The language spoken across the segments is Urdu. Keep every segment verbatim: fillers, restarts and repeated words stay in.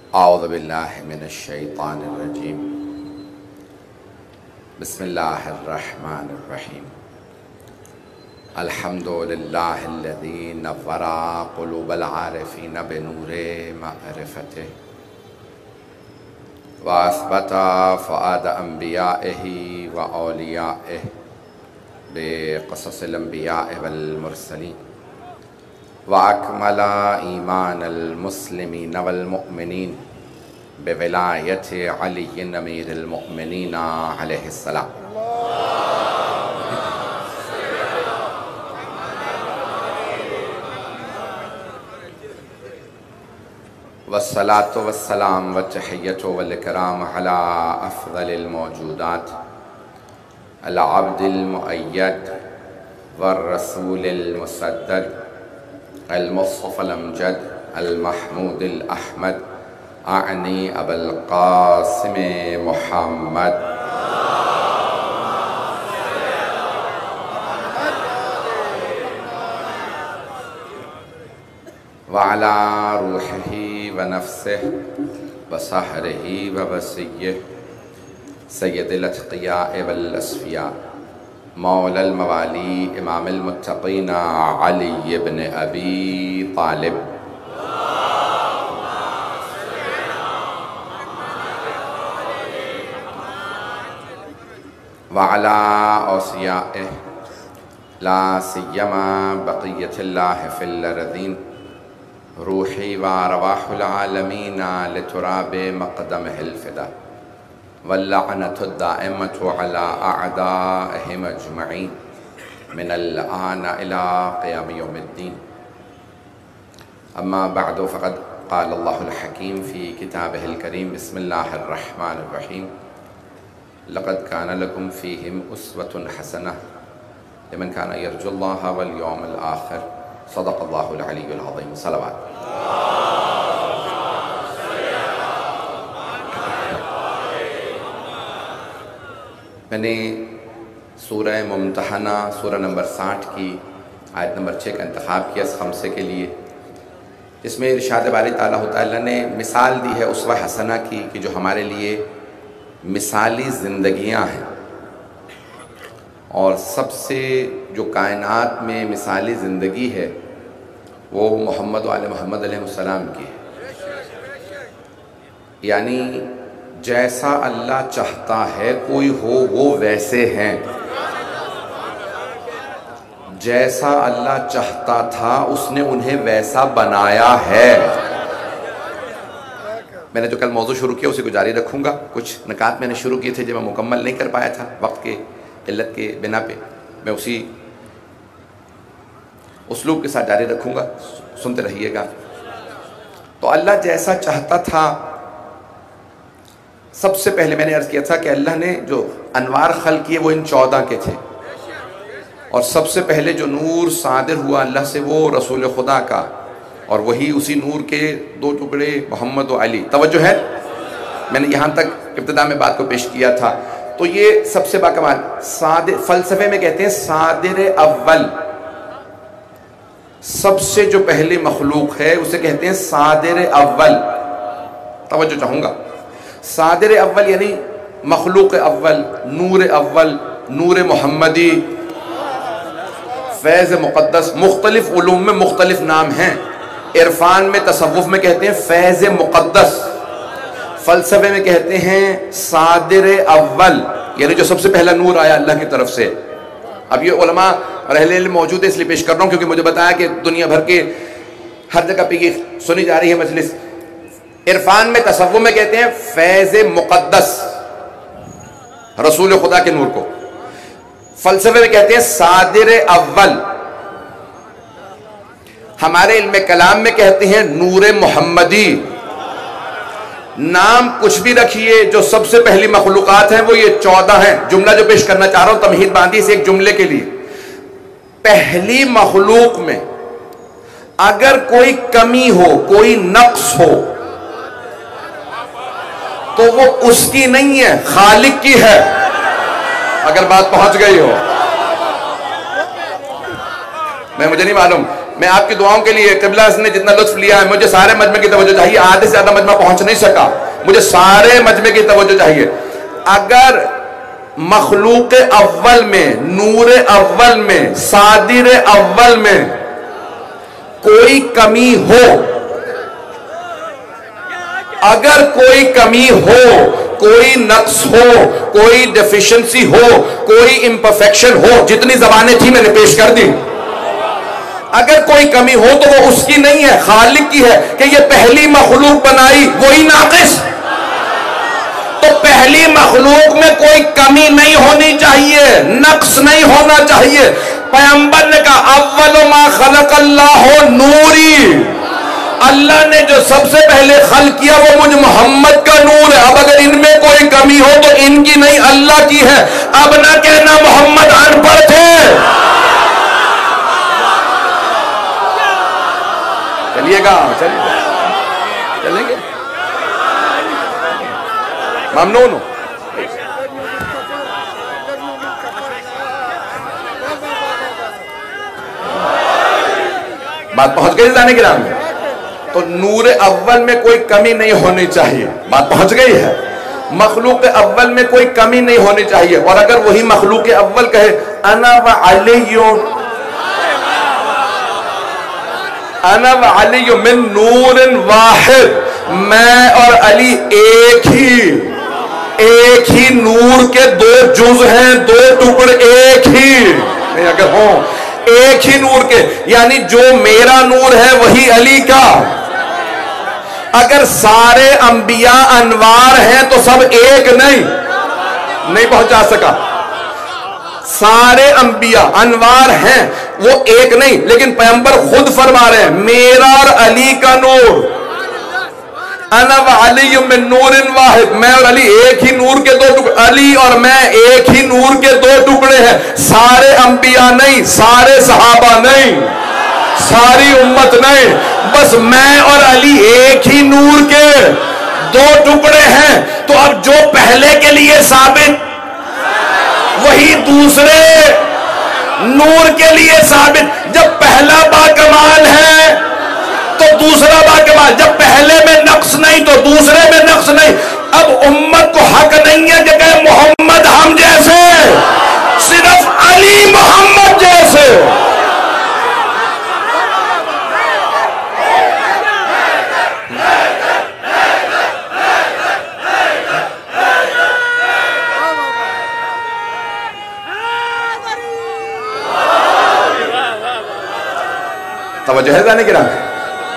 اعوذ باللہ من الشیطان الرجیم بسم اللہ الرحمن الرحیم الحمد للہ الذی نور قلوب العارفین بنور معرفتہ واثبت فؤاد انبیائہ و اولیائہ بقصص الانبیاء والمرسلین وَأَكْمَلَ إِيمَانَ الْمُسْلِمِينَ وَالْمُؤْمِنِينَ بِوِلَایَةِ عَلِيٍّ أَمِيرِ الْمُؤْمِنِينَ علیہ السلام والصلاة والسلام والتحیۃ والإکرام علی افضل الموجودات العبد المؤید والرسول المسدد المصطفى الامجد المحمود الاحمد اعنی ابا القاسم محمد وعلى روحه ونفسه وسحره ووسيه سید الاتقیاء والاصفیاء مولا الموالی امام المتقین علی بن ابی طالب وعلی اوصیائہ لا سیما بقیت اللہ فی الارضین روحی و رواح العالمین لتراب مقدمہ الفدا واللعنة الدائمة على أعدائهم أجمعين من الآن إلى قيام يوم الدين أما بعد فقد قال الله الحكيم في كتابه الكريم بسم الله الرحمن الرحيم لقد كان لكم فيهم أسوة حسنة لمن كان يرجو الله واليوم الآخر صدق الله العلي العظيم صلوات میں نے سورہ ممتحنہ سورہ نمبر ساٹھ کی آیت نمبر چھ کا انتخاب کیا اس خمسے کے لیے، جس میں ارشاد باری تعالیٰ تعالیٰ نے مثال دی ہے اسوہ حسنہ کی کہ جو ہمارے لیے مثالی زندگیاں ہیں، اور سب سے جو کائنات میں مثالی زندگی ہے وہ محمد و آل محمد علیہ السلام کی ہے، یعنی جیسا اللہ چاہتا ہے کوئی ہو وہ ویسے ہیں، جیسا اللہ چاہتا تھا اس نے انہیں ویسا بنایا ہے۔ میں نے جو کل موضوع شروع کیا اسی کو جاری رکھوں گا، کچھ نکات میں نے شروع کیے تھے جو میں مکمل نہیں کر پایا تھا وقت کے علت کے بنا پہ، میں اسی اسلوب کے ساتھ جاری رکھوں گا، سنتے رہیے گا۔ تو اللہ جیسا چاہتا تھا، سب سے پہلے میں نے عرض کیا تھا کہ اللہ نے جو انوار خلق کیے وہ ان چودہ کے تھے، اور سب سے پہلے جو نور صادر ہوا اللہ سے وہ رسول خدا کا، اور وہی اسی نور کے دو ٹکڑے محمد و علی۔ توجہ ہے، میں نے یہاں تک ابتدا میں بات کو پیش کیا تھا۔ تو یہ سب سے باکمال صادر، فلسفے میں کہتے ہیں صادر اول، سب سے جو پہلے مخلوق ہے اسے کہتے ہیں صادر اول۔ توجہ چاہوں گا، صادر اول یعنی مخلوق اول، نور اول، نور محمدی، فیض مقدس۔ مختلف علوم میں مختلف نام ہیں، عرفان میں تصوف میں کہتے ہیں فیض مقدس، فلسفے میں کہتے ہیں صادر اول، یعنی جو سب سے پہلا نور آیا اللہ کی طرف سے۔ اب یہ علماء رہلے موجود ہے اس لیے پیش کر رہا ہوں کیونکہ مجھے بتایا کہ دنیا بھر کے ہر جگہ پہ یہ سنی جا رہی ہے مجلس۔ عرفان میں تصوف میں کہتے ہیں فیض مقدس، رسول خدا کے نور کو۔ فلسفے میں کہتے ہیں صادر اول۔ ہمارے علم کلام میں کہتے ہیں نور محمدی۔ نام کچھ بھی رکھیے، جو سب سے پہلی مخلوقات ہیں وہ یہ چودہ ہیں۔ جملہ جو پیش کرنا چاہ رہا ہوں تمہید باندھی اسے ایک جملے کے لیے، پہلی مخلوق میں اگر کوئی کمی ہو، کوئی نقص ہو تو وہ اس کی نہیں ہے، خالق کی ہے، اگر بات پہنچ گئی ہو۔ میں مجھے نہیں معلوم، میں آپ کی دعاؤں کے لیے قبلہ نے جتنا لطف لیا ہے، مجھے سارے مجمع کی توجہ چاہیے، آدھے سے زیادہ مجمع پہنچ نہیں سکا، مجھے سارے مجمع کی توجہ چاہیے۔ اگر مخلوق اول میں، نور اول میں، صادر اول میں کوئی کمی ہو، اگر کوئی کمی ہو، کوئی نقص ہو، کوئی ڈیفیشنسی ہو، کوئی امپرفیکشن ہو، جتنی زبانیں تھی میں نے پیش کر دی، اگر کوئی کمی ہو تو وہ اس کی نہیں ہے، خالق کی ہے، کہ یہ پہلی مخلوق بنائی وہی ناقص، تو پہلی مخلوق میں کوئی کمی نہیں ہونی چاہیے، نقص نہیں ہونا چاہیے۔ پیغمبر نے کہا اول ما خلق اللہ نوری، اللہ نے جو سب سے پہلے خلق کیا وہ مجھ محمد کا نور ہے، اب اگر ان میں کوئی کمی ہو تو ان کی نہیں اللہ کی ہے، اب نہ کہنا محمد ان پڑھ تھے۔ چلیے گا، چلیے گا، چلیں گے، ممنون ہو۔ بات پہنچ گئی جانے کی راہ میں؟ تو نور اول میں کوئی کمی نہیں ہونی چاہیے، بات پہنچ گئی ہے۔ مخلوق اول میں کوئی کمی نہیں ہونی چاہیے، اور اگر وہی مخلوق اول کہے انا و علی انا و علی من نور واحد، میں اور علی ایک ہی ایک ہی نور کے دو جز ہیں، دو ٹکڑے ایک ہی نہیں اگر ہوں، ایک ہی نور کے، یعنی جو میرا نور ہے وہی علی کا۔ اگر سارے انبیاء انوار ہیں تو سب ایک نہیں نہیں پہنچا سکا، سارے انبیاء انوار ہیں وہ ایک نہیں، لیکن پیغمبر خود فرما رہے ہیں میرا اور علی کا نور، انا و علی من نور واحد، میں اور علی ایک ہی نور کے دو ٹکڑے، علی اور میں ایک ہی نور کے دو ٹکڑے ہیں، سارے انبیاء نہیں، سارے صحابہ نہیں، ساری امت نہیں، بس میں اور علی ایک ہی نور کے دو ٹکڑے ہیں۔ تو اب جو پہلے کے لیے ثابت وہی دوسرے نور کے لیے ثابت، جب پہلا با کمال ہے تو دوسرا با کمال، جب پہلے میں نقص نہیں تو دوسرے میں نقص نہیں۔ اب امت کو حق نہیں ہے کہ کہے محمد ہم جیسے، صرف علی محمد جیسے۔ توجہ ہے جانے کی راہ میں؟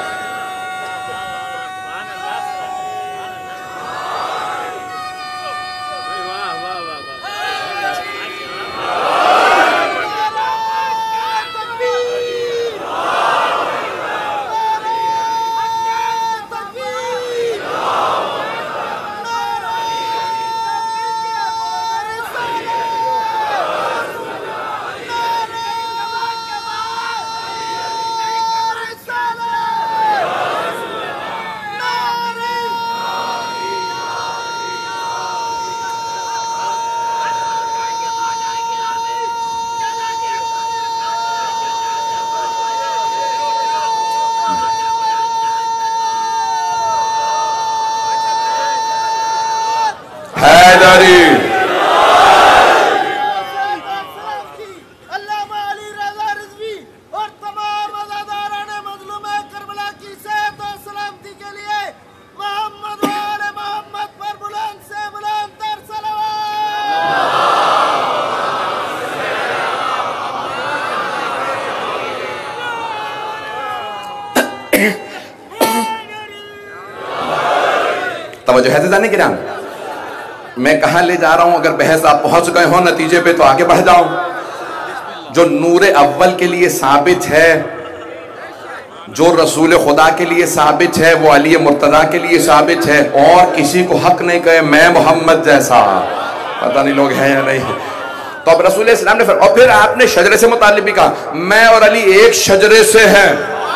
توجہ ہے جانے کی راہ میں؟ میں کہاں لے جا رہا ہوں؟ اگر بحث آپ پہنچ گئے ہوں نتیجے پہ تو آگے بڑھ جاؤں۔ جو نور اول کے لیے ثابت ہے، جو رسول خدا کے لیے ثابت ہے، وہ علی مرتضیٰ کے لیے ثابت ہے، اور کسی کو حق نہیں کہے میں محمد جیسا۔ پتہ نہیں لوگ ہیں یا نہیں۔ تو اب رسول اسلام نے اور پھر آپ نے شجرے سے متعلق بھی کہا میں اور علی ایک شجرے سے ہیں،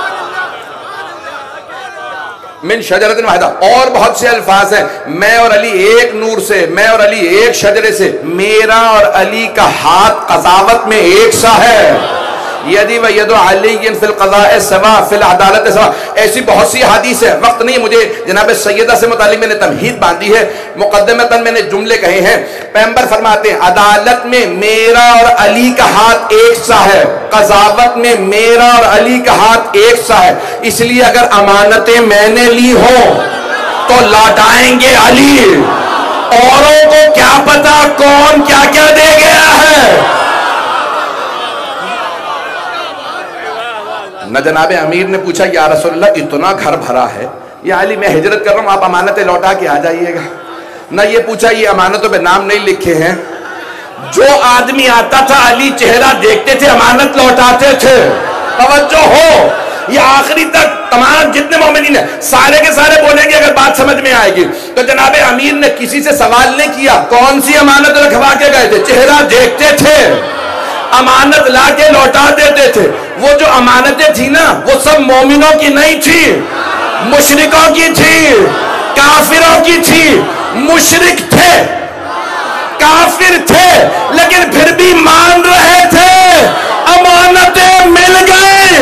من شجرۃ واحدہ، اور بہت سے الفاظ ہیں، میں اور علی ایک نور سے، میں اور علی ایک شجرے سے، میرا اور علی کا ہاتھ قضاوت میں ایک سا ہے، یدی و ید علی فی القضاء سوا فی العدالت سوا. ایسی بہت سی حدیث ہے، وقت نہیں مجھے جناب سیدہ سے متعلق میں نے تمہید باندھی ہے، مقدمتاً میں نے جملے کہے ہیں. پیغمبر فرماتے ہیں عدالت میں میرا اور علی کا ہاتھ ایک سا ہے، قضاوت میں میرا اور علی کا ہاتھ ایک سا ہے. اس لیے اگر امانتیں میں نے لی ہوں تو لوٹائیں گے علی. اوروں کو کیا پتا کون کیا کیا دے گیا ہے. نہ جناب امیر نے پوچھا یا رسول اللہ اتنا گھر بھرا ہے، یا علی میں ہجرت کر رہا ہوں آپ امانتیں لوٹا کے آ جائیے گا. نہ یہ پوچھا یہ امانتوں پہ نام نہیں لکھے ہیں. جو آدمی آتا تھا علی چہرہ دیکھتے تھے امانت لوٹاتے تھے. توجہ ہو، یہ آخری تک تمام جتنے مومنین ہیں سارے کے سارے بولیں گے اگر بات سمجھ میں آئے گی. تو جناب امیر نے کسی سے سوال نہیں کیا کون سی امانت رکھوا کے گئے تھے، چہرہ دیکھتے تھے، امانت لا کے لوٹا دیتے تھے. وہ جو امانتیں تھی نا وہ سب مومنوں کی نہیں تھی، مشرکوں کی تھی، کافروں کی تھی. مشرک تھے، کافر تھے، لیکن پھر بھی مان رہے تھے. امانتیں مل گئے.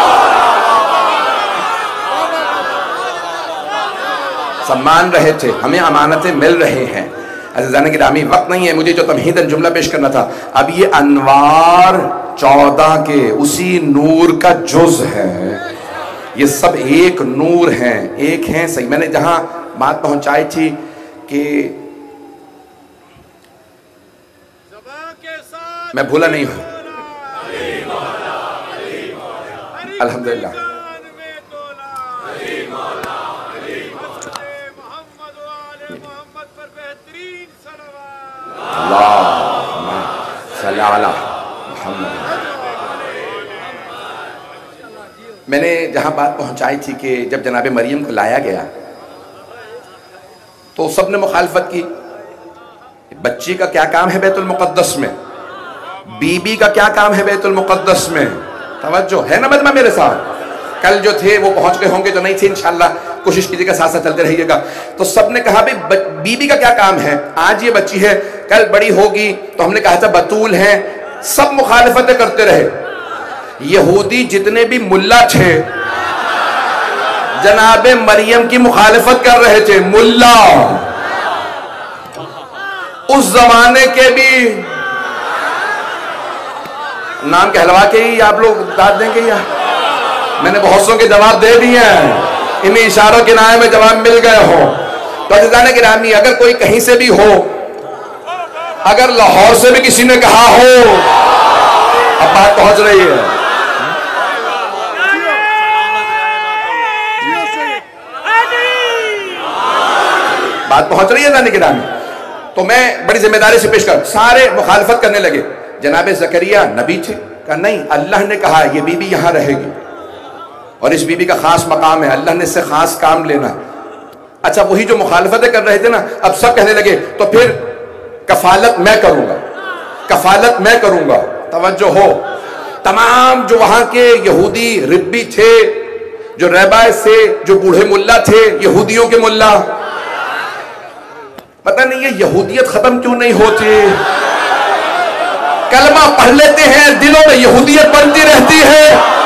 سب مان رہے تھے، ہمیں امانتیں مل رہے ہیں. عزیزان گرامی وقت نہیں ہے مجھے جو تمہیداً جملہ پیش کرنا تھا. اب یہ انوار چودہ کے اسی نور کا جز ہے. یہ سب ایک نور ہیں، ایک ہیں. صحیح میں نے جہاں بات پہنچائی تھی کہ میں بھولا نہیں ہوں الحمدللہ. اللہم صلی علی محمد. میں نے جہاں بات پہنچائی تھی کہ جب جناب مریم کو لایا گیا تو سب نے مخالفت کی. بچی کا کیا کام ہے بیت المقدس میں، بی بی کا کیا کام ہے بیت المقدس میں. توجہ ہے نا مجمع میرے ساتھ. کل جو تھے وہ پہنچ گئے ہوں گے، جو نہیں تھے انشاءاللہ کوشش کیجئے گا ساتھ ساتھ چلتے رہیے گا. تو سب نے کہا بھئی بی بی کا کیا کام ہے، آج یہ بچی ہے کل بڑی ہوگی. تو ہم نے کہا تھا بطول ہیں. سب مخالفتیں کرتے رہے. یہودی جتنے بھی ملا تھے جناب مریم کی مخالفت کر رہے تھے. ملا اس زمانے کے بھی نام کہلوا کے ہی آپ لوگ داد دیں گے. یا میں نے بہت سو کے جواب دے دیے ہیں، انہیں اشاروں کے نائے میں جواب مل گئے ہوں. تو عزیزان گرامی اگر کوئی کہیں سے بھی ہو، اگر لاہور سے بھی کسی نے کہا ہو، اب بات پہنچ رہی ہے. بات پہنچ رہی ہے عزیزان گرامی. تو میں بڑی ذمہ داری سے پیش کر سارے مخالفت کرنے لگے. جناب زکریہ نبی تھے، کہا نہیں اللہ نے کہا یہ بی بی یہاں رہے گی اور اس بی بی کا خاص مقام ہے، اللہ نے اس سے خاص کام لینا. اچھا وہی جو مخالفتیں کر رہے تھے نا اب سب کہنے لگے تو پھر کفالت میں کروں گا، کفالت میں کروں گا. توجہ ہو، تمام جو وہاں کے یہودی ربی تھے، جو ریبائے سے جو بوڑھے ملا تھے، یہودیوں کے ملا، پتہ نہیں یہ یہودیت ختم کیوں نہیں ہوتی. کلمہ پڑھ لیتے ہیں دلوں میں یہودیت بنتی رہتی ہے.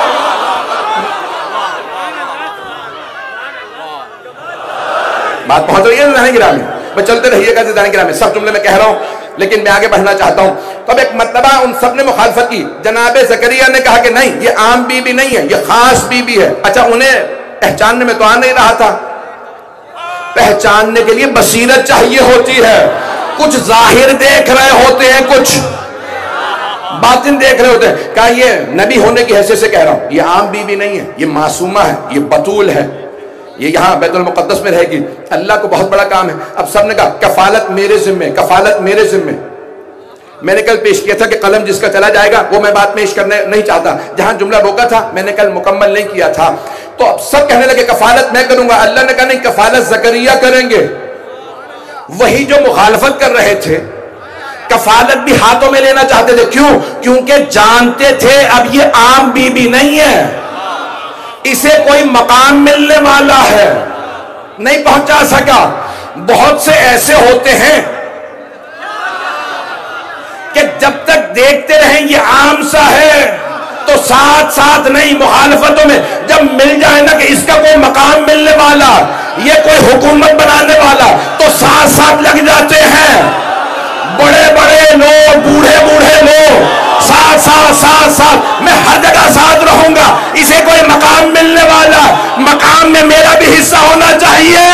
بات پہنچ رہی ہے زندانی گرامی. میں چلتے رہیے گا زندانی گرامی. سب جملے میں کہہ رہا ہوں لیکن میں آگے بڑھنا چاہتا ہوں. تو اب ایک مرتبہ ان سب نے مخالفت کی. جناب زکریا نے کہا کہ نہیں یہ عام بی بی نہیں ہے، یہ خاص بی بی ہے. اچھا انہیں پہچاننے میں تو آ نہیں رہا تھا. پہچاننے کے لیے بصیرت چاہیے ہوتی ہے. کچھ ظاہر دیکھ رہے ہوتے ہیں، کچھ باطن دیکھ رہے ہوتے ہیں. کہا یہ نبی ہونے کی حیثیت سے کہہ رہا ہوں، یہ عام بی بی نہیں ہے، یہ معصومہ ہے، یہ بطول ہے، یہ یہاں بیت المقدس میں رہے گی. اللہ کو بہت بڑا کام ہے. اب سب نے کہا کفالت میرے ذمے، کفالت میرے ذمے. میں نے کل پیش کیا تھا کہ قلم جس کا چلا جائے گا وہ میں بات پیش کرنے نہیں چاہتا. جہاں جملہ روکا تھا میں نے کل مکمل نہیں کیا تھا. تو اب سب کہنے لگے کفالت میں کروں گا. اللہ نے کہا نہیں کفالت زکریا کریں گے. وہی جو مخالفت کر رہے تھے کفالت بھی ہاتھوں میں لینا چاہتے تھے. کیوں؟ کیونکہ جانتے تھے اب یہ عام بی بی نہیں ہے، اسے کوئی مقام ملنے والا ہے. نہیں پہنچا سکا. بہت سے ایسے ہوتے ہیں کہ جب تک دیکھتے رہیں یہ عام سا ہے تو ساتھ ساتھ نہیں، مخالفتوں میں جب مل جائے نا کہ اس کا کوئی مقام ملنے والا، یہ کوئی حکومت بنانے والا، تو ساتھ ساتھ لگ جاتے ہیں۔ بڑے بڑے لوگ، بوڑھے بوڑھے لوگ ساتھ ساتھ ساتھ ساتھ میں ہر جگہ ساتھ رہوں گا، اسے کوئی مقام ملنے والا، مقام میں میرا بھی حصہ ہونا چاہیے۔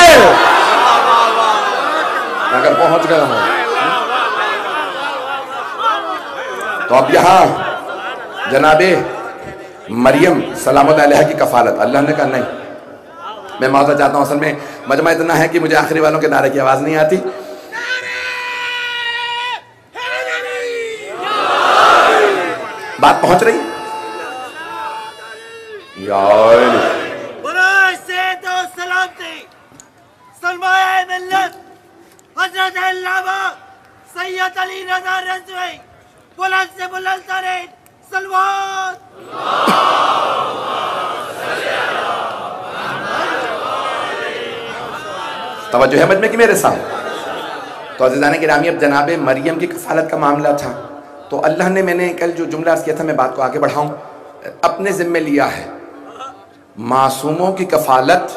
اگر پہنچ گیا ہوں تو اب یہاں جناب مریم سلام اللہ علیہ کی کفالت، اللہ نے کہا نہیں۔ میں معذرت چاہتا ہوں، اصل میں مجمع اتنا ہے کہ مجھے آخری والوں کے نعرے کی آواز نہیں آتی۔ بات پہنچ رہی؟ یا برائے سید و سلامتی سرمایہ ملت حضرت علامہ سید علی رضا رضوی بلند سے بلند ترین سلوات۔ توجہ ہے مجمع کی میرے ساتھ؟ تو عزیزان گرامی، اب جناب مریم کی کفالت کا معاملہ تھا، تو اللہ نے، میں نے کل جو جملہ عرض کیا تھا، میں بات کو آگے بڑھاؤں، اپنے ذمہ لیا ہے معصوموں کی کفالت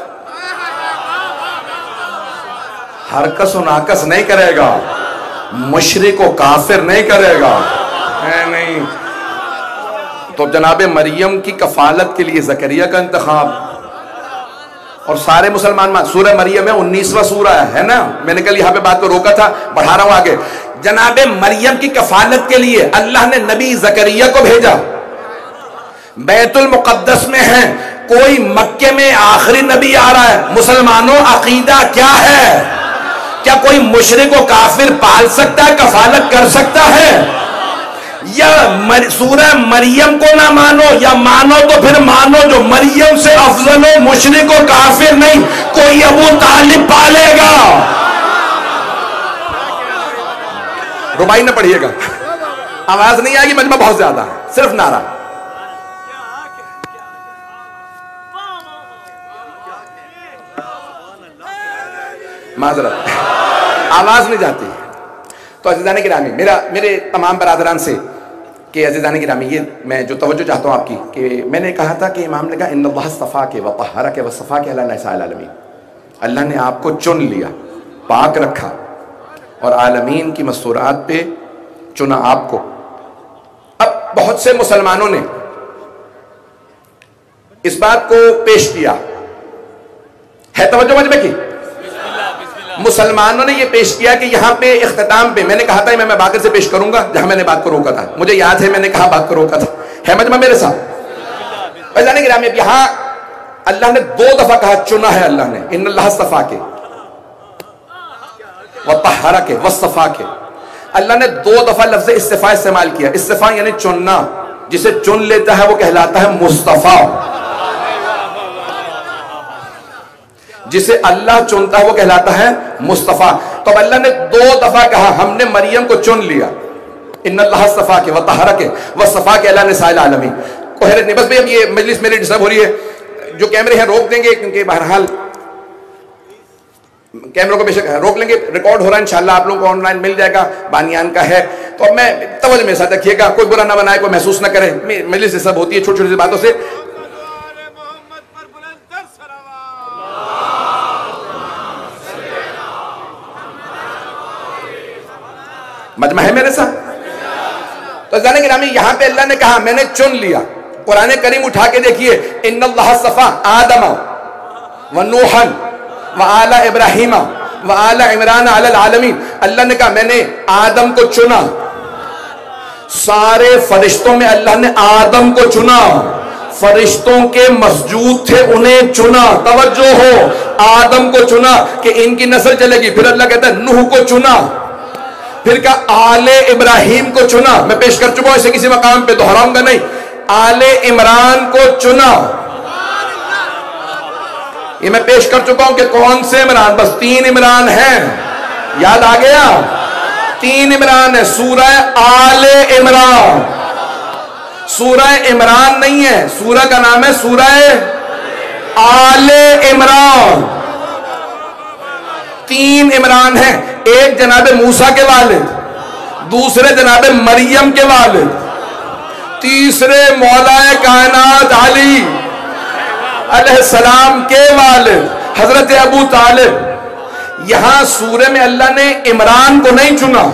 ہرکس و ناکس نہیں کرے گا، مشرک و کافر نہیں کرے گا، ہے نہیں۔ تو جناب مریم کی کفالت کے لیے زکریا کا انتخاب، اور سارے مسلمان مان، سورہ مریم ہے انیسواں سورہ ہے نا، میں نے کل یہاں پہ بات کو روکا تھا، بڑھا رہا ہوں آگے۔ جناب مریم کی کفالت کے لیے اللہ نے نبی زکریا کو بھیجا، بیت المقدس میں ہیں، کوئی مکے میں آخری نبی آ رہا ہے۔ مسلمانوں عقیدہ کیا ہے؟ کیا کوئی مشرک و کافر پال سکتا ہے، کفالت کر سکتا ہے؟ یا سورہ مریم کو نہ مانو، یا مانو تو پھر مانو جو مریم سے افضل ہو، مشرک و کافر نہیں، کوئی ابو طالب پالے گا۔ ربائی نہ پڑھیے گا، آواز نہیں آئے گی، مجمع بہت زیادہ ہے، صرف نعرہ۔ معذرت، آواز نہیں جاتی۔ تو عزیزان گرامی، میرا میرے تمام برادران سے کہ عزیزان گرامی، یہ میں جو توجہ چاہتا ہوں آپ کی، کہ میں نے کہا تھا کہ امام نے کہا ان اللہ اصطفاک وطہرک وصفاک علی نساء العالمین، اللہ نے آپ کو چن لیا، پاک رکھا، اور عالمین کی مستورات پہ چنا آپ کو۔ اب بہت سے مسلمانوں نے اس بات کو پیش کیا ہے، توجہ مجمع کی، مسلمانوں نے یہ پیش کیا کہ یہاں پہ اختتام پہ، میں نے کہا تھا میں باقر سے پیش کروں گا جہاں میں نے بات کو روکا تھا، مجھے یاد ہے میں نے کہا بات کو روکا تھا، ہے مجمع میرے ساتھ؟ عزیزان گرامی، اب یہاں اللہ نے دو دفعہ کہا، چنا ہے اللہ نے، ان اللہ اصطفاک وطہرک واصطفاک، اللہ نے دو دفعہ لفظ اصطفاء استعمال کیا۔ اصطفاء یعنی چننا، جسے چن لیتا ہے وہ کہلاتا ہے مصطفیٰ، جسے اللہ چنتا ہے وہ کہلاتا ہے مصطفیٰ۔ تو اب اللہ نے دو دفعہ کہا ہم نے مریم کو چن لیا، ان اللہ اصطفاک وطہرک واصطفاک علی نساء العالمین۔ کوہرت نہیں، بس بھئی اب یہ مجلس میری ڈسٹرب ہو رہی ہے، جو کیمرے ہیں روک دیں گے، کیونکہ بہرحال کیمروں کو بے شک روک لیں گے، ریکارڈ ہو رہا ہے انشاءاللہ، آپ لوگوں کو آن لائن مل جائے گا، بانیان کا ہے۔ تو اب میں توجہ میرے ساتھ رکھیے گا، کوئی برا نہ بنائے، کوئی محسوس نہ کرے، مجلس سب ہوتی ہے چھوٹی چھوٹی باتوں سے۔ مجمع ہے میرے ساتھ؟ تو عزیزان گرامی، یہاں پہ اللہ نے کہا میں نے چن لیا۔ قرآن کریم اٹھا کے دیکھیے، ان اللہ اصطفیٰ آدم و نوحا وآل ابراہیم وآل عمران علی العالمین، اللہ نے کہا میں نے آدم کو چنا، سارے فرشتوں میں اللہ نے آدم کو چنا، فرشتوں کے مسجود تھے انہیں چنا، توجہ ہو، آدم کو چنا کہ ان کی نسل چلے گی، پھر اللہ کہتا ہے نوح کو چنا، پھر کہا آل ابراہیم کو چنا، میں پیش کر چکا ہوں اسے کسی مقام پہ دہراؤں گا نہیں، آل عمران کو چنا، یہ میں پیش کر چکا ہوں کہ کون سے عمران، بس تین عمران ہیں، یاد آ گیا، تین عمران ہے، سورہ آل عمران، سورہ عمران نہیں ہے، سورہ کا نام ہے سورہ آل عمران، تین عمران ہیں، ایک جناب موسیٰ کے والد، دوسرے جناب مریم کے والد، تیسرے مولا کائنات علی علیہ السلام کے والد حضرت ابو طالب. یہاں سورہ میں اللہ نے عمران کو نہیں چنا,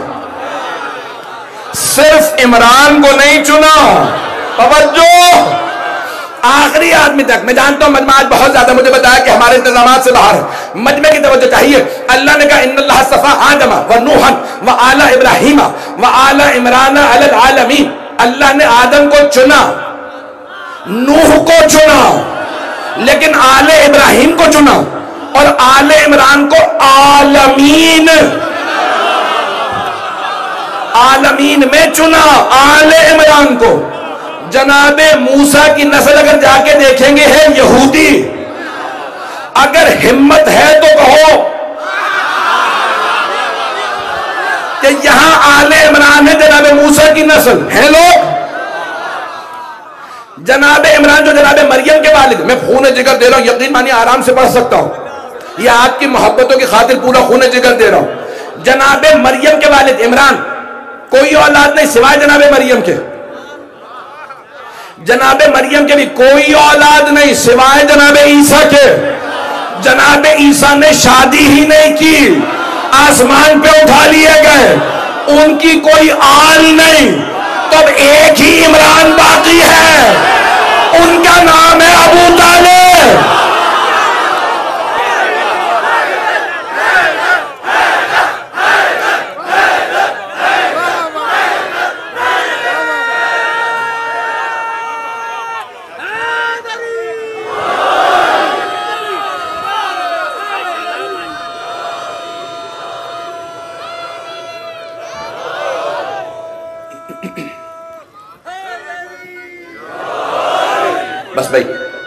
صرف عمران کو نہیں چنا. توجہ, آخری آدمی تک. میں جانتا ہوں مجمع آج بہت زیادہ, مجھے بتایا کہ ہمارے انتظامات سے باہر ہے, مجمع کی توجہ چاہیے. اللہ نے کہا ان اللہ اصطفیٰ آدم و نوحا و آل ابراہیم و آل عمران علی العالمین. اللہ نے آدم کو چنا, نوح کو چنا, لیکن آل ابراہیم کو چنا اور آل عمران کو عالمین عالمین میں چنا. آل عمران کو جناب موسیٰ کی نسل اگر جا کے دیکھیں گے ہے یہودی. اگر ہمت ہے تو کہو کہ یہاں آل عمران ہے جناب موسیٰ کی نسل ہیں لوگ. جناب عمران جو جناب مریم کے والد, میں خون جگر دے رہا ہوں, یقین مانی آرام سے پڑھ سکتا ہوں, یہ آپ کی محبتوں کی خاطر پورا خون جگر دے رہا ہوں. جناب مریم کے والد عمران, کوئی اولاد نہیں سوائے جناب مریم کے. جناب مریم کے بھی کوئی اولاد نہیں سوائے جناب عیسیٰ کے. جناب عیسیٰ نے شادی ہی نہیں کی, آسمان پہ اٹھا لیے گئے, ان کی کوئی آل نہیں. تب ایک ہی عمران باقی ہے, ان کا نام ہے ابو طالب. بس بھائی,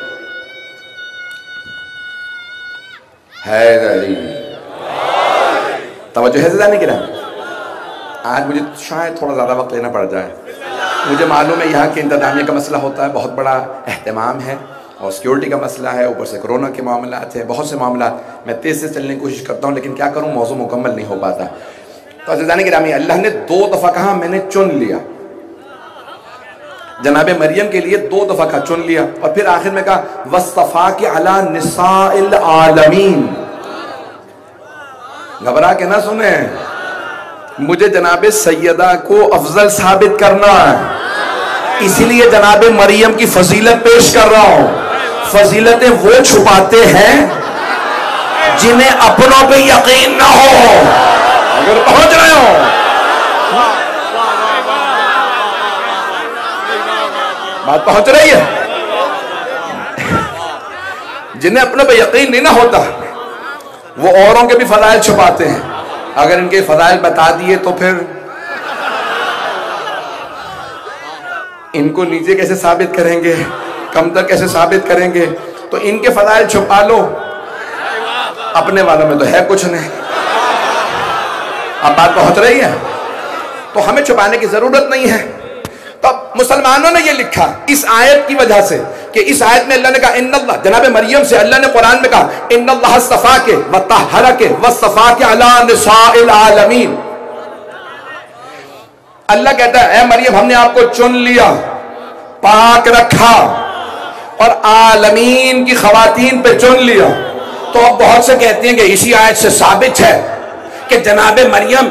حیدری توجہ ہے زیادہ نہیں کرا. آج مجھے شاید تھوڑا زیادہ وقت لینا پڑ جائے. مجھے معلوم ہے یہاں کے انتظامیہ کا مسئلہ ہوتا ہے, بہت بڑا اہتمام ہے, اور سیکیورٹی کا مسئلہ ہے, اوپر سے کرونا کے معاملات ہیں, بہت سے معاملات. میں تیز سے چلنے کی کوشش کرتا ہوں, لیکن کیا کروں, موضوع مکمل نہیں ہو پاتا. تو عزیزان گرامی, اللہ نے دو دفعہ کہا میں نے چن لیا. جناب مریم کے لیے دو دفعہ کا چن لیا, اور پھر آخر میں کہا وَاصْطَفَاكِ عَلَى نِسَاءِ الْعَالَمِينَ. گھبرا کے نہ سنیں, مجھے جناب سیدہ کو افضل ثابت کرنا ہے, اسی لیے جناب مریم کی فضیلت پیش کر رہا ہوں. فضیلتیں وہ چھپاتے ہیں جنہیں اپنوں پہ یقین نہ ہو. اگر پہنچ رہے ہو, بات پہنچ رہی ہے, جنہیں اپنے پہ یقین نہیں نہ ہوتا وہ اوروں کے بھی فضائل چھپاتے ہیں. اگر ان کے فضائل بتا دیے تو پھر ان کو نیچے کیسے ثابت کریں گے, کم تک کیسے ثابت کریں گے. تو ان کے فضائل چھپا لو, اپنے والوں میں تو ہے کچھ نہیں. اب بات پہنچ رہی ہے, تو ہمیں چھپانے کی ضرورت نہیں ہے. تب مسلمانوں نے یہ لکھا اس آیت کی وجہ سے کہ اس آیت میں اللہ نے کہا ان اللہ, جناب مریم سے اللہ نے قرآن میں کہا ان اللہ اصطفاک وطہرک واصطفاک علی نساء العالمین. اللہ کہتا ہے اے مریم ہم نے آپ کو چن لیا, پاک رکھا, اور عالمین کی خواتین پہ چن لیا. تو اب بہت سے کہتے ہیں کہ اسی آیت سے ثابت ہے کہ جناب مریم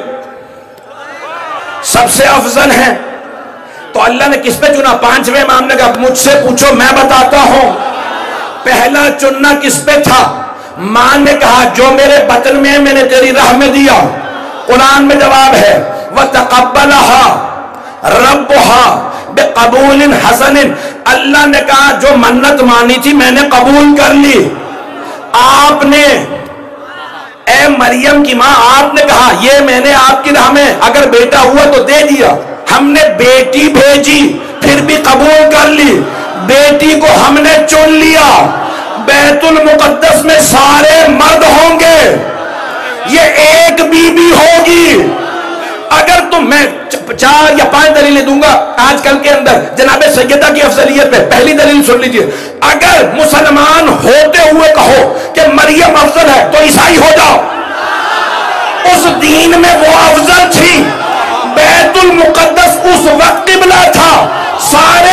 سب سے افضل ہیں. تو اللہ نے کس پہ چنا؟ پانچویں امام نے کہا مجھ سے پوچھو میں بتاتا ہوں. پہلا چننا کس پہ تھا؟ ماں نے کہا جو میرے بطن میں میں نے تیری راہ میں دیا. قرآن میں جواب ہے وَتَقَبَّلَهَا رَبُّهَا بِقَبُولٍ حَسَنٍ. اللہ نے کہا جو منت مانی تھی میں نے قبول کر لی. آپ نے اے مریم کی ماں آپ نے کہا یہ میں نے آپ کی راہ میں اگر بیٹا ہوا تو دے دیا. ہم نے بیٹی بھیجی پھر بھی قبول کر لی. بیٹی کو ہم نے چن لیا. بیت المقدس میں سارے مرد ہوں گے, یہ ایک بی بی ہوگی. اگر تم میں چار یا پانچ دلیلیں دوں گا آج کل کے اندر جناب سیدہ کی افضلیت پہ. پہلی دلیل سن لیجئے, اگر مسلمان ہوتے ہوئے کہو کہ مریم افضل ہے تو عیسائی ہو جاؤ. اس دین میں وہ افضل تھی. بیت المقدس اس وقت قبلہ تھا, سارے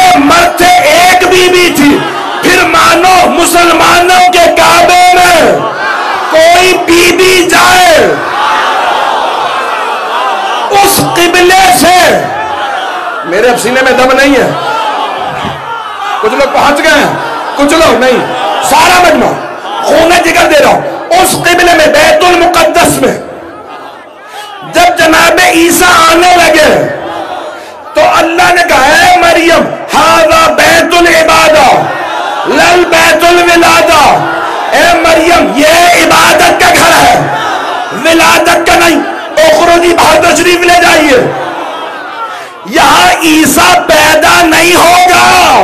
سینے میں دم نہیں ہے؟ کچھ لوگ پہنچ گئے ہیں، کچھ لوگ نہیں. سارا مجمع خون جگر دے رہا ہوں. اس قبلے میں بیت المقدس میں جب جناب عیسیٰ آنے لگے تو اللہ نے کہا اے مریم ھذا بیت العبادہ لل بیت الولادہ. اے مریم یہ عبادت کا گھر ہے، ولادت کا نہیں. اخرجی باہر تشریف لے جائیے. یہاں عیسیٰ پیدا نہیں ہوگا.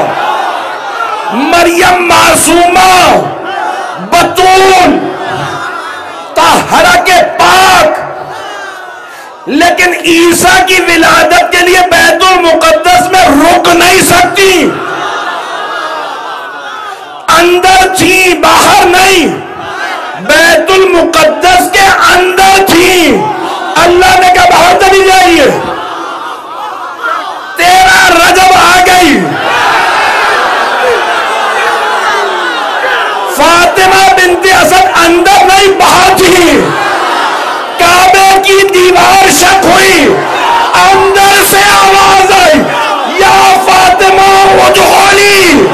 مریم معصومہ بتول طاہرہ کے پاک، لیکن عیسیٰ کی ولادت کے لیے بیت المقدس میں رک نہیں سکتی. اندر تھی، باہر نہیں. بیت المقدس کے اندر تھی. اللہ نے کہا باہر چلی جائیے. تیرا رجب آ گئی. فاطمہ بنت اسد اندر نہیں باہر تھی. کعبے کی دیوار شک ہوئی، اندر سے آواز آئی یا فاطمہ ادخلی.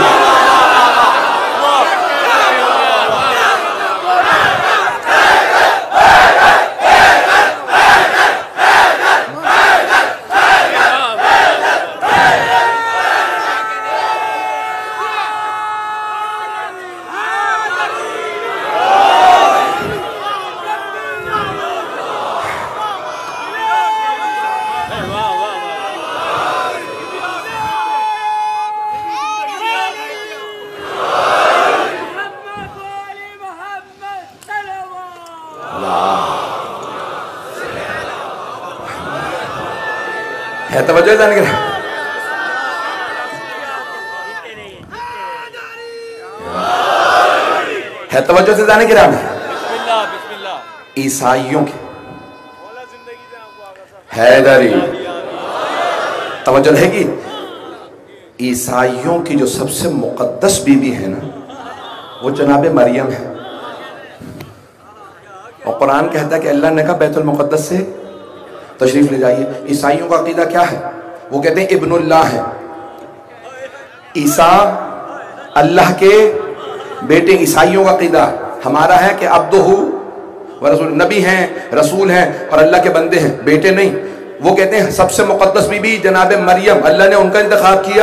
ہے توجہ جانے کے ہے توجہ سے جانے کے رہا میں عیسائیوں کی حیدری توجہ رہے گی. عیسائیوں کی جو سب سے مقدس بی بی ہے نا وہ جناب مریم ہے. اور قرآن کہتا ہے کہ اللہ نے کہا بیت المقدس سے تشریف لے جائیے. عیسائیوں کا عقیدہ کیا ہے؟ وہ کہتے ہیں ابن اللہ ہے. عیسیٰ اللہ کے بیٹے. عیسائیوں کا عقیدہ ہمارا ہے کہ عبدہ و رسول، نبی ہیں، رسول ہیں اور اللہ کے بندے ہیں، بیٹے نہیں. وہ کہتے ہیں سب سے مقدس بی بی جناب مریم، اللہ نے ان کا انتخاب کیا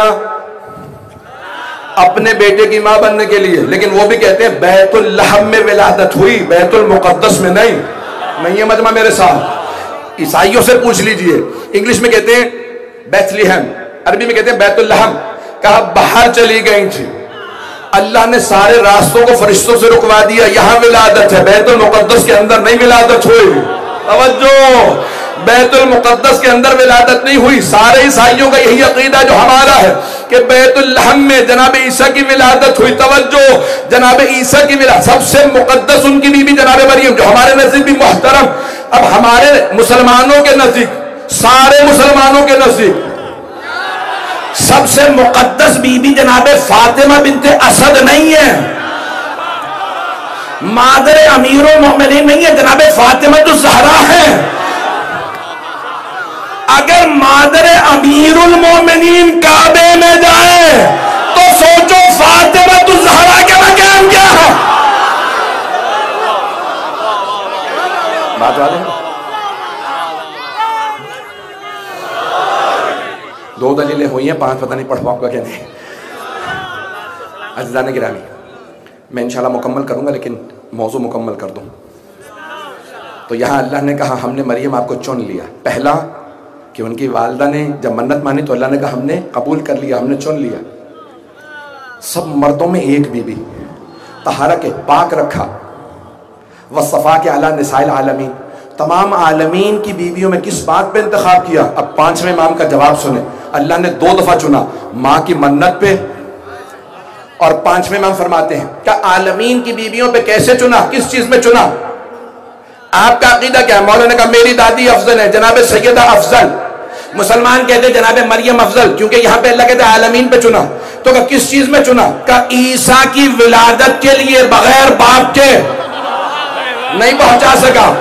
اپنے بیٹے کی ماں بننے کے لیے. لیکن وہ بھی کہتے ہیں بیت اللحم میں ولادت ہوئی، بیت المقدس میں نہیں. نہیں ہے مجمع میرے ساتھ؟ عیسائیوں سے پوچھ لیجئے. انگلش میں کہتے ہیں بیتھلیہم، عربی میں کہتے ہیں بیت اللحم. کہا باہر چلی گئی تھی. اللہ نے سارے راستوں کو فرشتوں سے رکوا دیا. یہاں ولادت ہے، بیت المقدس کے اندر نہیں ولادت ہوئی. توجہ، بیت المقدس کے اندر ولادت نہیں ہوئی. سارے عیسائیوں کا یہی عقیدہ جو ہمارا ہے کہ بیت اللحم میں جناب عیسیٰ کی ولادت ہوئی. توجہ، جناب عیسیٰ کی ولادت سب سے مقدس ان کی بیوی جناب مریم، جو ہمارے نزدیک بھی محترم. اب ہمارے مسلمانوں کے نزدیک، سارے مسلمانوں کے نزدیک سب سے مقدس بی بی جناب فاطمہ بنت اسد نہیں ہے، مادر امیر المومنین نہیں ہے، جناب فاطمہ تو زہرا ہے. اگر مادر امیر المومنین کعبے میں جائے تو سوچو فاطمہ تو زہرا کے مقام کیا ہے. بات والے دو دلیلیں ہوئی ہیں، پانچ پتہ نہیں پڑھ پاؤں گا کہ نہیں. عزیزان گرامی، میں انشاءاللہ مکمل کروں گا لیکن موضوع مکمل کر دوں. تو یہاں اللہ نے کہا ہم نے مریم آپ کو چن لیا. پہلا کہ ان کی والدہ نے جب منت مانی تو اللہ نے کہا ہم نے قبول کر لیا، ہم نے چن لیا. سب مردوں میں ایک بی بی طہارہ کے پاک رکھا. وصفا کے اعلیٰ نساء العالمین، تمام عالمین کی بیویوں میں کس بات پہ انتخاب کیا؟ اب پانچویں امام کا جواب سنیں. اللہ نے دو دفعہ چنا، ماں کی منت پہ، اور پانچویں امام فرماتے ہیں کہ عالمین کی بیویوں پہ کیسے چنا، کس چیز میں چنا؟ آپ کا عقیدہ کیا ہے؟ مولانا نے کہا میری دادی افضل ہے، جناب سیدہ افضل. مسلمان کہتے ہیں جناب مریم افضل، کیونکہ یہاں پہ اللہ کہتے ہیں عالمین پہ چنا. تو کہ کس چیز میں چنا؟ کہ عیسیٰ کی ولادت کے لیے بغیر باپ کے نہیں پہنچا سکا.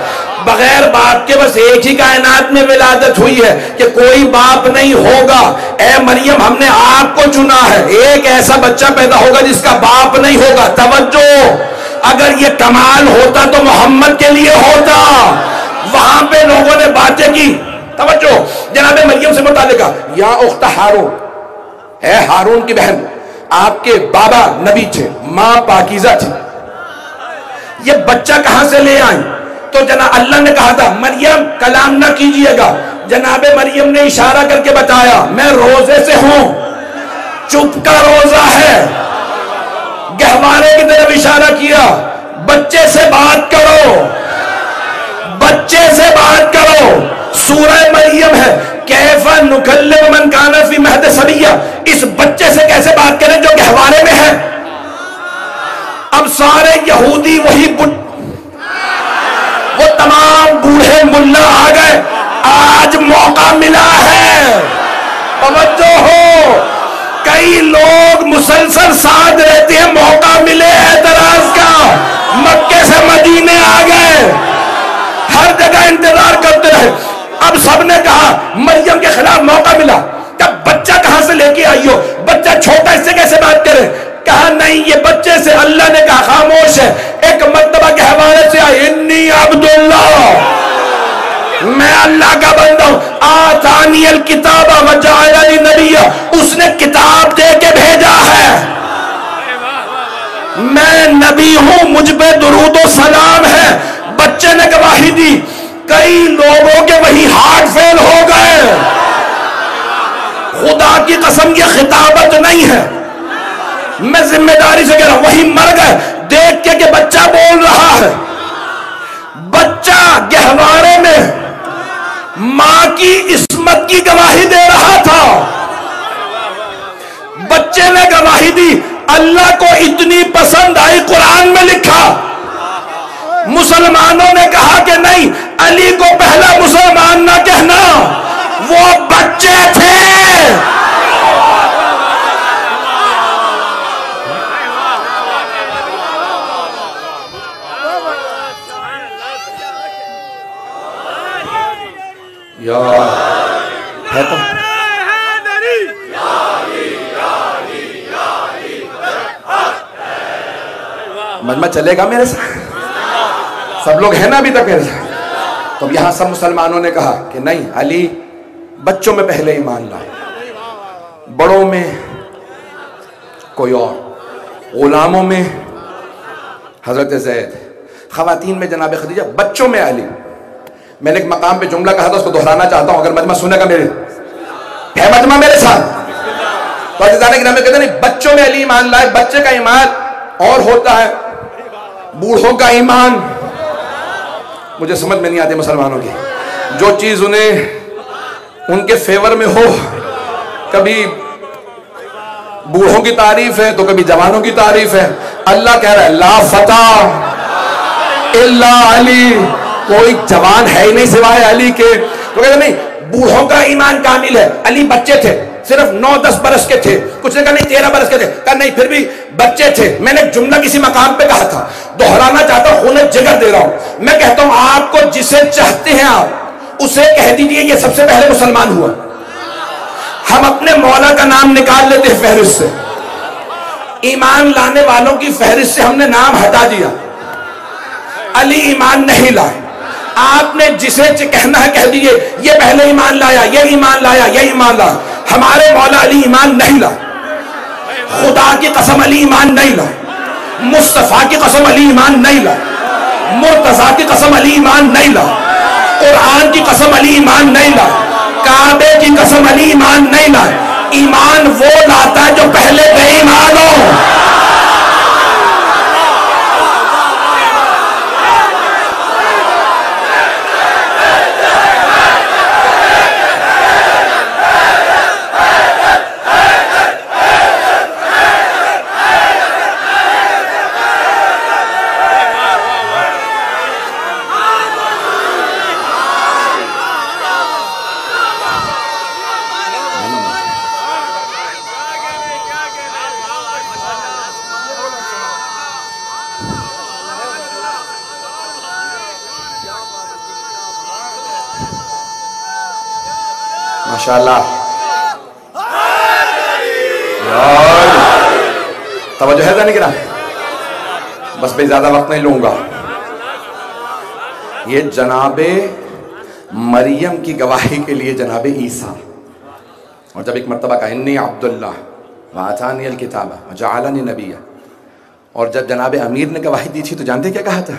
بغیر باپ کے بس ایک ہی کائنات میں ولادت ہوئی ہے کہ کوئی باپ نہیں ہوگا. اے مریم ہم نے آپ کو چنا ہے, ایک ایسا بچہ پیدا ہوگا جس کا باپ نہیں ہوگا. توجہ, اگر یہ کمال ہوتا تو محمد کے لیے ہوتا. وہاں پہ لوگوں نے باتیں کی. توجہ, جناب مریم سے متعلقہ, یا اخت ہارون, اے ہارون کی بہن, آپ کے بابا نبی تھے, ماں پاکیزہ تھی, یہ بچہ کہاں سے لے آئیں؟ تو جناب اللہ نے کہا تھا مریم کلام نہ کیجئے گا. جناب مریم نے اشارہ کر کے بتایا میں روزے سے ہوں, چپ کا روزہ ہے. گہوارے کی طرف اشارہ کیا, بچے سے بات کرو, بچے سے بات کرو. سورہ مریم ہے, کیف نکلم من کان فی مہد صبیہ, اس بچے سے کیسے بات کریں جو گہوارے میں ہے. اب سارے یہودی وہی بٹ وہ تمام بوڑھے ملا آ گئے, آج موقع ملا ہے. توجہ ہو, کئی لوگ مسلسل ساتھ رہتے ہیں, موقع ملے اعتراض کا, مکے سے مدینے آ گئے, ہر جگہ انتظار کرتے رہے. اب سب نے کہا مریم کے خلاف موقع ملا, تب بچہ کہاں سے لے کے آئی ہو, بچہ چھوٹا, اس سے کیسے بات کرے. کہا نہیں, یہ بچے سے. اللہ نے کہا خاموش ہے. ایک مرتبہ گہوارے سے آئی, انی عبداللہ, میں اللہ کا بندہ ہوں, آتانی الکتاب وجعلنی نبیا, اس نے کتاب دے کے بھیجا ہے, میں نبی ہوں, مجھ پہ درود و سلام ہے. بچے نے گواہی دی. کئی لوگوں کے وہی ہارٹ فیل ہو گئے. خدا کی قسم یہ خطابت نہیں ہے, میں ذمہ داری سے کہہ رہا ہوں, وہی مر گئے دیکھ کے کہ بچہ بول رہا ہے. بچہ گہوارے میں ماں کی عصمت کی گواہی دے رہا تھا. بچے نے گواہی دی, اللہ کو اتنی پسند آئی, قرآن میں لکھا. مسلمانوں نے کہا کہ نہیں, علی کو پہلا مسلمان نہ کہنا, وہ بچے تھے. یا ہے تو مجمع چلے گا میرے ساتھ, سب لوگ ہیں نا ابھی تک میرے ساتھ. تو یہاں سب مسلمانوں نے کہا کہ نہیں, علی بچوں میں پہلے ایمان لائے, بڑوں میں کوئی اور, غلاموں میں حضرت زید, خواتین میں جناب خدیجہ, بچوں میں علی. میں نے ایک مقام پہ جملہ کہا تھا, اس کو دہرانا چاہتا ہوں, اگر مجمع سنے گا میرے ہے مجمع میرے ساتھ. تو عزیزان اکرام کہتے ہیں نہیں, بچوں میں علی ایمان لائے. بچے کا ایمان اور ہوتا ہے, بوڑھوں کا ایمان مجھے سمجھ میں نہیں آتی مسلمانوں کی. جو چیز انہیں ان کے فیور میں ہو, کبھی بوڑھوں کی تعریف ہے تو کبھی جوانوں کی تعریف ہے. اللہ کہہ رہا ہے لا فتح الا علی, کوئی جوان ہے ہی نہیں سوائے علی کے. تو کہتے نہیں, بوڑھوں کا ایمان کامل ہے. علی بچے تھے, صرف نو دس برس کے تھے, کچھ نے کہا نہیں تیرہ برس کے تھے, کہا نہیں پھر بھی بچے تھے. میں نے ایک جملہ کسی مقام پہ کہا تھا, دہرانا چاہتا ہوں, خون جگر دے رہا ہوں. میں کہتا ہوں آپ کو جسے چاہتے ہیں آپ اسے کہہ دیجئے یہ سب سے پہلے مسلمان ہوا. ہم اپنے مولا کا نام نکال لیتے ہیں فہرست سے, ایمان لانے والوں کی فہرست سے ہم نے نام ہٹا دیا. علی ایمان نہیں لائے. آپ نے جسے کہنا ہے کہہ دیجئے یہ پہلے ایمان لایا, یہ ایمان لایا, یہ ایمان لایا. ہمارے مولا علی ایمان نہیں لائے. خدا کی قسم علی ایمان نہیں لائے. مصطفیٰ کی قسم علی ایمان نہیں لائے. مرتضیٰ کی قسم علی ایمان نہیں لائے. قرآن کی قسم علی ایمان نہیں لائے. کعبے کی قسم علی ایمان نہیں لائے. ایمان وہ لاتا ہے جو پہلے بے ایمان ہو. ماشاءاللہ. توجہ ہے نہیں کرا؟ بس بھائی زیادہ وقت نہیں لوں گا. یہ جناب مریم کی گواہی کے لیے جناب عیسیٰ، اور جب ایک مرتبہ کہا انی عبداللہ وآتانی الکتاب وجعلنی نبیا، اور جب جناب امیر نے گواہی دی تھی تو جانتے کیا کہا تھا؟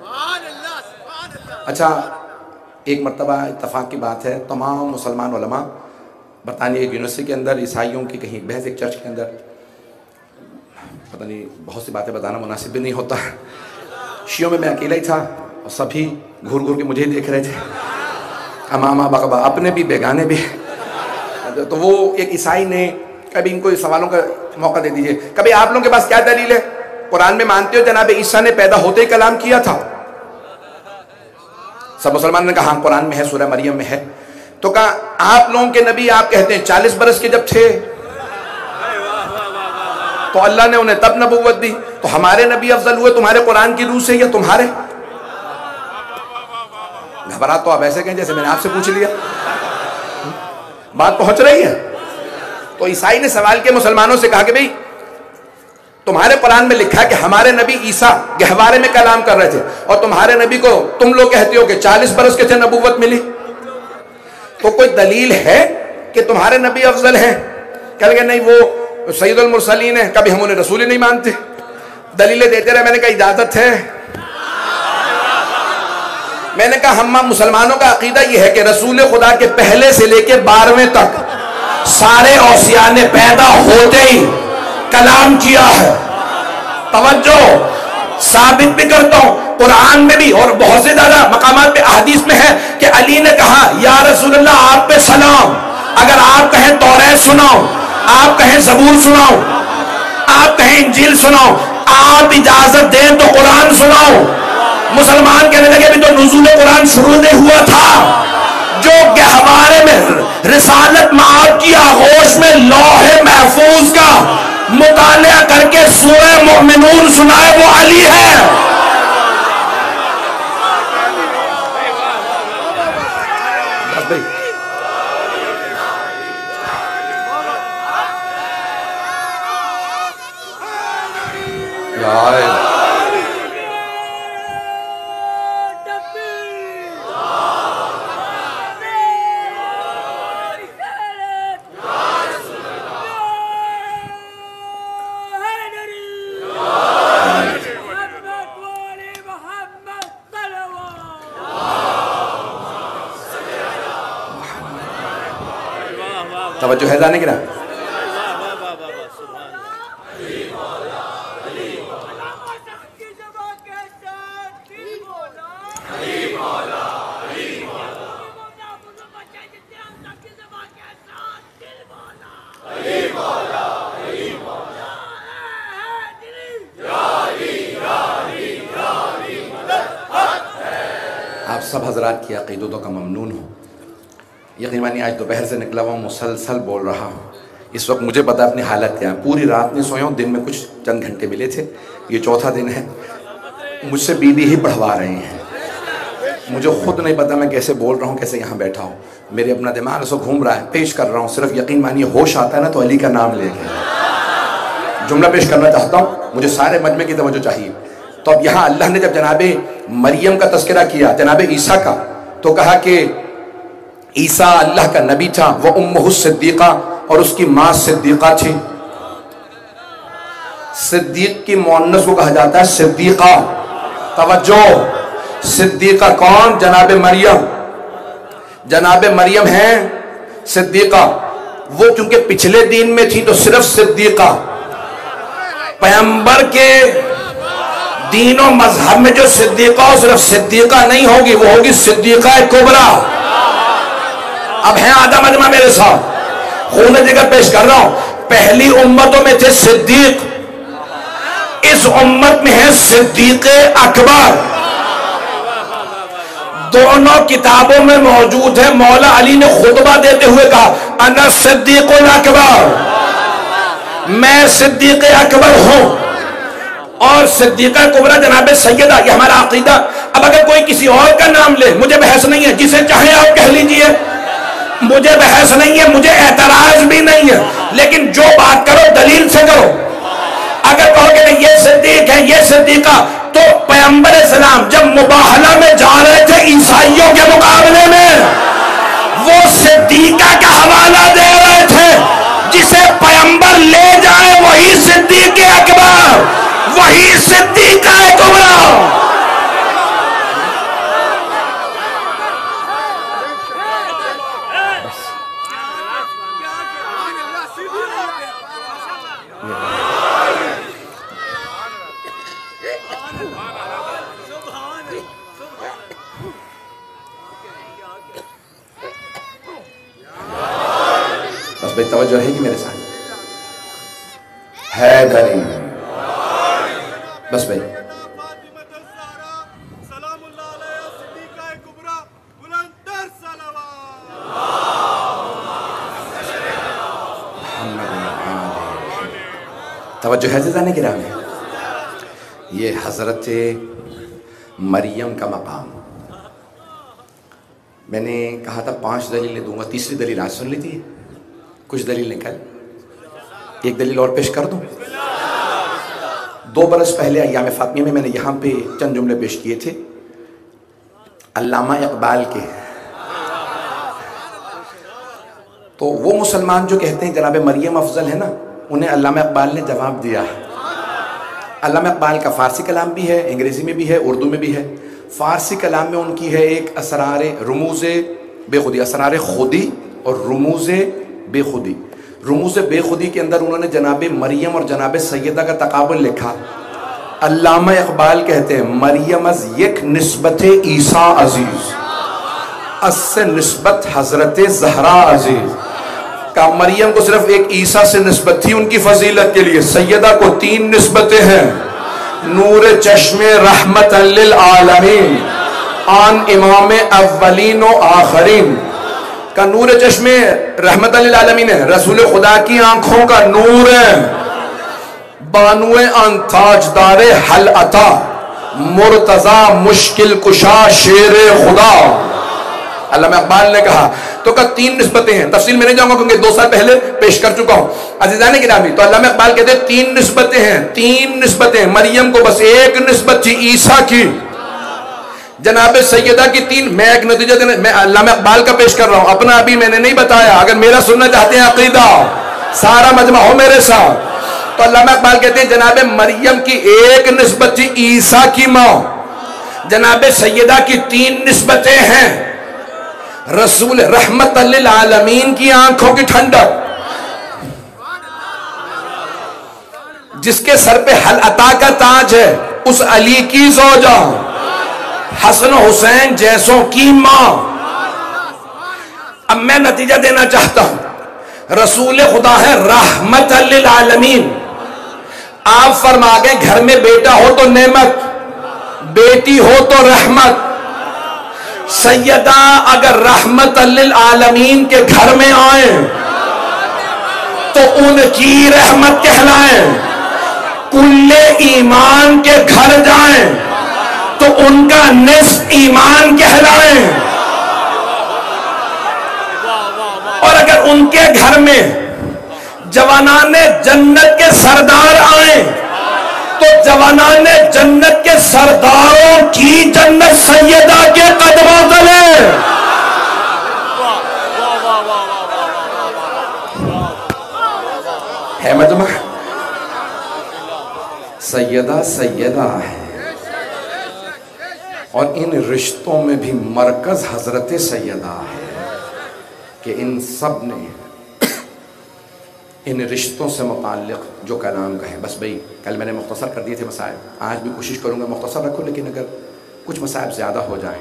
اچھا ایک مرتبہ اتفاق کی بات ہے، تمام مسلمان علماء برطانیہ یونیورسٹی کے اندر عیسائیوں کی کہیں بحث ایک چرچ کے اندر، پتہ نہیں بہت سی باتیں بتانا مناسب بھی نہیں ہوتا، شیعوں میں میں اکیلا ہی تھا اور سبھی گھور گھور کے مجھے ہی دیکھ رہے تھے، امامہ بقبہ، اپنے بھی بیگانے بھی. تو وہ ایک عیسائی نے کبھی ان کو سوالوں کا موقع دے دیجئے، کبھی آپ لوگوں کے پاس کیا دلیل ہے؟ قرآن میں مانتے ہو جناب عیسیٰ نے پیدا ہوتے ہی کلام کیا تھا؟ سب مسلمان نے کہا ہاں قرآن میں ہے، سورہ مریم میں ہے. تو کہا آپ لوگوں کے نبی آپ کہتے ہیں چالیس برس کے جب تھے تو اللہ نے انہیں تب نبوت دی، تو ہمارے نبی افضل ہوئے تمہارے قرآن کی روح سے یا تمہارے؟ گھبرات تو آپ ایسے کہیں جیسے میں نے آپ سے پوچھ لیا. بات پہنچ رہی ہے؟ تو عیسائی نے سوال کے مسلمانوں سے کہا کہ بھئی تمہارے قرآن میں لکھا ہے کہ ہمارے نبی عیسیٰ گہوارے میں کلام کر رہے تھے، اور تمہارے نبی کو تم لوگ کہتے ہو کہ چالیس برس کے تھے نبوت ملی، تو کوئی دلیل ہے کہ تمہارے نبی افضل ہیں؟ کہہ لگے نہیں وہ سید المرسلین ہیں، کبھی ہم انہیں رسول ہی نہیں مانتے. دلیلیں دیتے رہے. میں نے کہا اجازت ہے؟ میں نے کہا ہم مسلمانوں کا عقیدہ یہ ہے کہ رسول خدا کے پہلے سے لے کے بارہویں تک سارے اوصیاء نے پیدا ہوتے ہی کلام کیا ہے. توجہ، ثابت بھی کرتا ہوں قرآن میں بھی اور بہت سے زیادہ مقامات پہ احادیث میں ہے کہ علی نے کہا یا رسول اللہ آپ پہ سلام، اگر آپ کہیں توریت سناؤ، آپ کہیں زبور سناؤ، آپ کہیں انجیل سناؤ، آپ اجازت دیں تو قرآن سناؤ. مسلمان کہنے لگے بھی تو نزول قرآن شروع نہیں ہوا تھا؟ جو گہوارے میں رسالت معاد کی آغوش میں لوح محفوظ کا مطالعہ کر کے سورہ مومنون سنائے وہ علی ہے. توجہ ہے جانے کی نا؟ آپ سب حضرات کی عقیدتوں کا ممنون ہوں. یقیناً آج دوپہر سے نکلا ہوا مسلسل بول رہا ہوں. اس وقت مجھے پتا اپنی حالت کیا ہے. پوری رات نہیں سویا ہوں، دن میں کچھ چند گھنٹے ملے تھے. یہ چوتھا دن ہے. مجھ سے بی بی ہی پڑھوا رہے ہیں. مجھے خود نہیں پتا میں کیسے بول رہا ہوں، کیسے یہاں بیٹھا ہوں. میرے اپنا دماغ اس وقت گھوم رہا ہے. پیش کر رہا ہوں صرف یقین مانیے ہوش آتا ہے نا تو علی کا نام لے کے جملہ پیش کرنا چاہتا ہوں. مجھے سارے مجمع کی توجہ چاہیے. تو اب یہاں اللہ نے جب جناب مریم کا تذکرہ کیا، جناب عیسیٰ کا، تو کہا کہ عیسیٰ اللہ کا نبی تھا، وہ امہ الصدیقہ، اور اس کی ماں صدیقہ تھی. صدیق کی مؤنث کو کہا جاتا ہے صدیقہ. توجہ، صدیقہ کون؟ جناب مریم. جناب مریم ہیں صدیقہ. وہ چونکہ پچھلے دین میں تھی تو صرف صدیقہ. پیغمبر کے دین و مذہب میں جو صدیقہ ہو صرف صدیقہ نہیں ہوگی، وہ ہوگی صدیقہ کبریٰ. اب ہیں آدھا مجمع میرے ساتھ، خون جگر پیش کر رہا ہوں. پہلی امتوں میں تھے صدیق، اس امت میں ہے صدیق اکبر. دونوں کتابوں میں موجود ہے. مولا علی نے خطبہ دیتے ہوئے کہا انا صدیق اکبر، میں صدیق اکبر ہوں. اور صدیقہ کبریٰ جناب سیدہ، یہ ہمارا عقیدہ. اب اگر کوئی کسی اور کا نام لے مجھے بحث نہیں ہے، جسے چاہے آپ کہہ لیجئے. مجھے بحث نہیں ہے، مجھے اعتراض بھی نہیں ہے، لیکن جو بات کرو دلیل سے کرو۔ اگر کہو کہ یہ صدیق ہے یہ صدیقہ، تو پیغمبر اسلام جب مباہلہ میں جا رہے تھے عیسائیوں کے مقابلے میں، وہ صدیقہ کا حوالہ دے رہے تھے، جسے پیغمبر لے جائے وہی صدیق اکبر، وہی صدیقہ کبریٰ۔ بس بھائی توجہ ہے کہ میرے ساتھ ہے دلیل؟ بس بھائی سلام اللہ علیہ صدیقہ کبریٰ بلندر صلوات۔ توجہ ہے زیادہ کرام ہے۔ یہ حضرت مریم کا مقام، میں نے کہا تھا پانچ دلیلیں دوں گا، تیسری دلیل آج سن لیجیے، کچھ دلیل نکل، ایک دلیل اور پیش کر دوں۔ دو برس پہلے ایام فاطمیہ میں میں نے یہاں پہ چند جملے پیش کیے تھے علامہ اقبال کے، تو وہ مسلمان جو کہتے ہیں جناب مریم افضل ہے نا، انہیں علامہ اقبال نے جواب دیا۔ علامہ اقبال کا فارسی کلام بھی ہے، انگریزی میں بھی ہے، اردو میں بھی ہے۔ فارسی کلام میں ان کی ہے ایک اسرار رموز بے خودی، اسرار خودی اور رموز بے خودی۔ رموز بے خودی کے اندر انہوں نے جناب مریم اور جناب سیدہ کا تقابل لکھا۔ علامہ اقبال کہتے ہیں مریم از یک نسبت عیسیٰ عزیز، اس سے نسبت حضرت زہرا عزیز۔ کہ مریم کو صرف ایک عیسیٰ سے نسبت تھی ان کی فضیلت کے لیے، سیدہ کو تین نسبتیں ہیں، نور چشم رحمت للعالمین، آن امام اولین و آخرین۔ کا نور چشم رحمت للعالمین ہے، رسول خدا کی آنکھوں کا نور ہے، بانوے ان تاجدار حل عطا، مرتضی مشکل کشا شیر خدا۔ علامہ اقبال نے کہا، تو کہ تین نسبتیں ہیں، تفصیل میں نہیں جاؤں گا کیونکہ دو سال پہلے پیش کر چکا ہوں عزیزان گرامی۔ تو علامہ اقبال کہتے ہیں تین نسبتیں ہیں، تین نسبتیں، مریم کو بس ایک نسبت تھی عیسیٰ کی، جناب سیدہ کی تین۔ میں ایک نتیجہ دینے میں علامہ اقبال کا پیش کر رہا ہوں، اپنا ابھی میں نے نہیں بتایا، اگر میرا سننا چاہتے ہیں عقیدہ سارا مجمع ہو میرے ساتھ۔ تو علامہ اقبال کہتے ہیں جناب مریم کی ایک نسبت تھی عیسیٰ کی ماں، جناب سیدہ کی تین نسبتیں ہیں، رسول رحمت للعالمین کی آنکھوں کی ٹھنڈک، جس کے سر پہ حل عطا کا تاج ہے، اس علی کی زوجہ، حسن و حسین جیسوں کی ماں۔ اب میں نتیجہ دینا چاہتا ہوں، رسول خدا ہے رحمت للعالمین۔ آپ فرما گئے گھر میں بیٹا ہو تو نعمت، بیٹی ہو تو رحمت۔ سیدہ اگر رحمت للعالمین کے گھر میں آئیں تو ان کی رحمت کہلائیں، کل ایمان کے گھر جائیں تو ان کا نصف ایمان کہلائیں، اور اگر ان کے گھر میں جوانان جنت کے سردار آئیں تو جوانان جنت کے سرداروں کی جنت سیدہ کے قدموں تلے۔ ہے مجمع، سیدہ سیدہ ہے، اور ان رشتوں میں بھی مرکز حضرت سیدہ ہے کہ ان سب نے ان رشتوں سے متعلق جو کلام کہے۔ بس بھئی کل میں نے مختصر کر دیے تھے مسائل، آج بھی کوشش کروں گا مختصر رکھوں، لیکن اگر کچھ مسائل زیادہ ہو جائیں،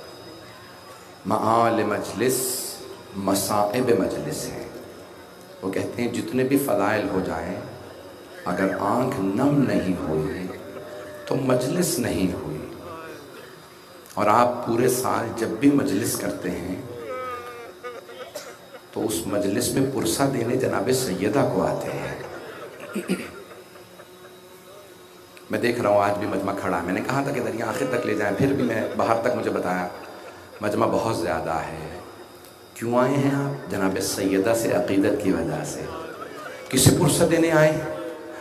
معال مجلس مصائب مجلس ہے، وہ کہتے ہیں جتنے بھی فضائل ہو جائیں اگر آنکھ نم نہیں ہوئی تو مجلس نہیں ہوئی۔ اور آپ پورے سال جب بھی مجلس کرتے ہیں تو اس مجلس میں پرسہ دینے جناب سیدہ کو آتے ہیں۔ میں دیکھ رہا ہوں آج بھی مجمع کھڑا ہے، میں نے کہا تھا کہ دریا آخر تک لے جائیں، پھر بھی میں باہر تک مجھے بتایا مجمع بہت زیادہ ہے، کیوں آئے ہیں آپ؟ جناب سیدہ سے عقیدت کی وجہ سے. کسی پرسہ دینے آئے ہیں؟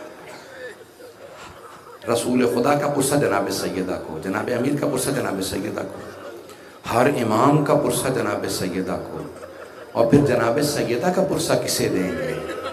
رسول خدا کا پرسہ جناب سیدہ کو، جناب امیر کا پرسہ جناب سیدہ کو، ہر امام کا پرسہ جناب سیدہ کو، اور پھر جناب سیدہ کا پرسہ کسے دیں گے؟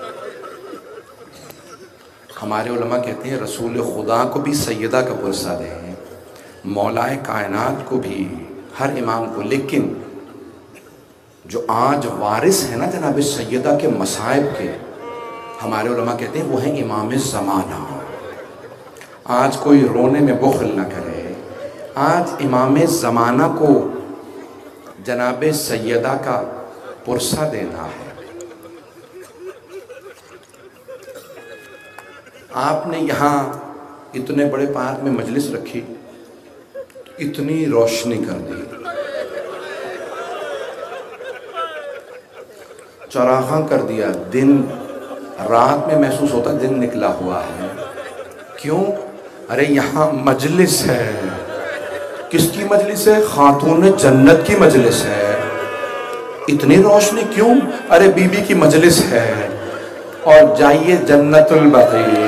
ہمارے علماء کہتے ہیں رسول خدا کو بھی سیدہ کا پرسہ دیں، مولائے کائنات کو بھی، ہر امام کو. لیکن جو آج وارث ہیں نا جناب سیدہ کے مصائب کے، ہمارے علماء کہتے ہیں وہ ہیں امام زمانہ. آج کوئی رونے میں بخل نہ کرے، آج امام زمانہ کو جناب سیدہ کا پرسہ دینا ہے. آپ نے یہاں اتنے بڑے پارک میں مجلس رکھی، اتنی روشنی کر دی، چراغاں کر دیا، دن رات میں محسوس ہوتا دن نکلا ہوا ہے. کیوں؟ ارے یہاں مجلس ہے. کس کی مجلس ہے؟ خاتون جنت کی مجلس ہے. اتنی روشنی کیوں؟ ارے بی بی کی مجلس ہے. اور جائیے جنت البقیع،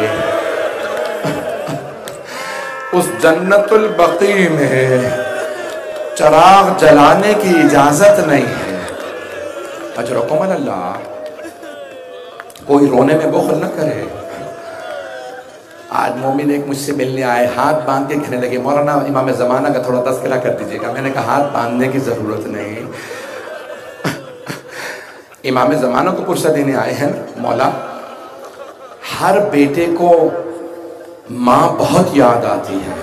اس جنت البقیع میں چراغ جلانے کی اجازت نہیں ہے. اجرکم اللہ. کوئی رونے میں بخل نہ کرے. آج مومن ایک مجھ سے ملنے آئے، ہاتھ باندھ کے کہنے لگے مولانا امام زمانہ کا تھوڑا تذکرہ کر دیجئے گا. میں نے کہا ہاتھ باندھنے کی ضرورت نہیں، امام زمانہ کو پرسہ دینے آئے ہیں. مولا ہر بیٹے کو ماں بہت یاد آتی ہے،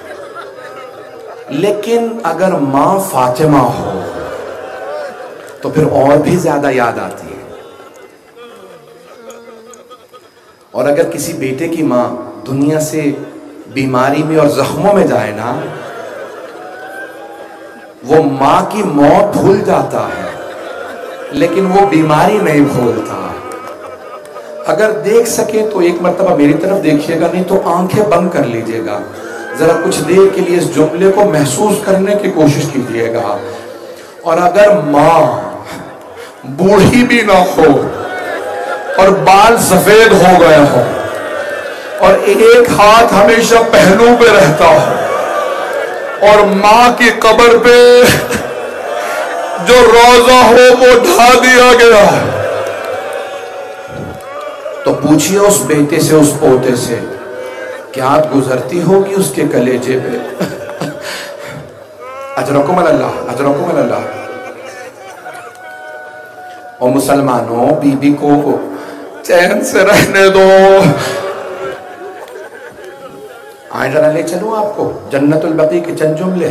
لیکن اگر ماں فاطمہ ہو تو پھر اور بھی زیادہ یاد آتی ہے. اور اگر کسی بیٹے کی ماں دنیا سے بیماری میں اور زخموں میں جائے نا، وہ ماں کی موت بھول جاتا ہے لیکن وہ بیماری نہیں بھولتا. اگر دیکھ سکے تو ایک مرتبہ میری طرف دیکھیے گا، نہیں تو آنکھیں بند کر لیجئے گا، ذرا کچھ دیر کے لیے اس جملے کو محسوس کرنے کی کوشش کیجئے گا. اور اگر ماں بوڑھی بھی نہ ہو اور بال سفید ہو گئے ہو اور ایک ہاتھ ہمیشہ پہلو پہ رہتا ہو اور ماں کی قبر پہ جو روزہ ہو وہ ڈھا دیا گیا، تو پوچھئے اس بیٹے سے، اس پوتے سے، کیا گزرتی ہوگی اس کے کلیجے پہ؟ اجرکم اللہ، اجرکم اللہ. اور مسلمانوں، بی بی کو چین سے رہنے دو. آئیں ذرا لے چلوں آپ کو جنت البقیع کے چند جملے.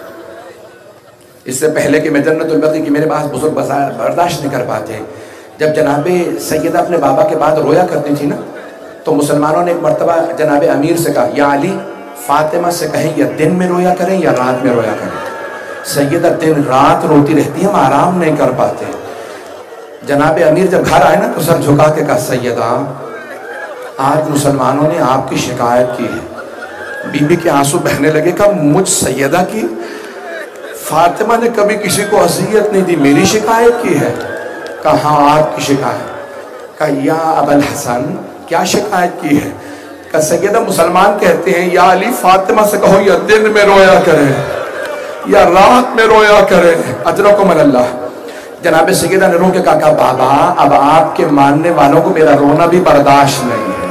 اس سے پہلے کہ میں جنت البقیع کی میرے پاس بزرگ برداشت نہیں کر پاتے. جب جناب سیدہ اپنے بابا کے بعد رویا کرتی تھی نا، تو مسلمانوں نے ایک مرتبہ جناب امیر سے کہا یا علی، فاطمہ سے کہیں یا دن میں رویا کریں یا رات میں رویا کریں. سیدہ دن رات روتی رہتی ہے، ہم آرام نہیں کر پاتے. جناب امیر جب گھر آئے نا تو سر جھکا کے کہا سیدہ آج مسلمانوں نے آپ کی شکایت کی ہے. بی بی کے آنسو بہنے لگے. کہا مجھ سیدہ کی؟ فاطمہ نے کبھی کسی کو اذیت نہیں دی، میری شکایت کی ہے؟ کہا ہاں آپ کی شکایت. کہا یا ابا الحسن کیا شکایت کی ہے؟ کہا سیدہ مسلمان کہتے ہیں یا علی فاطمہ سے کہو یا دن میں رویا کرے یا رات میں رویا کرے. اجرکم اللہ. جناب سیدہ نے رو کے کہا بابا اب آپ کے ماننے والوں کو میرا رونا بھی برداشت نہیں ہے.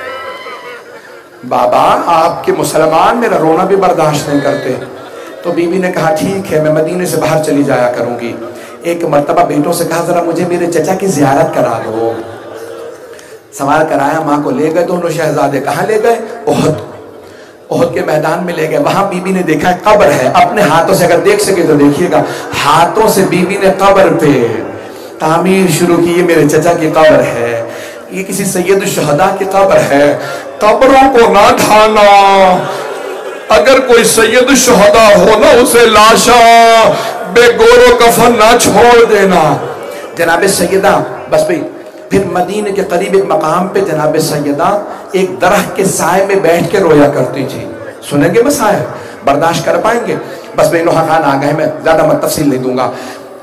بابا آپ کے مسلمان میرا رونا بھی برداشت نہیں کرتے. تو بی بی نے کہا ٹھیک ہے میں مدینے سے باہر چلی جایا کروں گی. ایک مرتبہ بیٹوں سے کہا ذرا مجھے میرے چچا کی زیارت کرا دو. سوال کرایا، ماں کو لے گئے. دونوں شہزادے کہاں لے گئے؟ احد. احد کے میدان میں لے گئے. وہاں بی بی نے دیکھا قبر ہے. اپنے ہاتھوں سے اگر دیکھ سکے تو دیکھیے گا، ہاتھوں سے بی بی نے قبر پہ تعمیر شروع کی. یہ میرے چچا کی قبر ہے، یہ کسی سید الشہداء کی قبر ہے. قبروں کو نہ ڈھانا. اگر کوئی سید الشہداء ہو نا، اسے لاشا بے گور و کفن نہ چھوڑ دینا. جناب سیدہ بس بھئی پھر مدینے کے قریب ایک مقام پہ جناب سیدہ ایک درخت کے سائے میں بیٹھ کے رویا کرتی تھی. سنیں گے مسائل؟ برداشت کر پائیں گے؟ بس بھئی نوحہ خان آ گئے، میں زیادہ تفصیل نہیں دوں گا.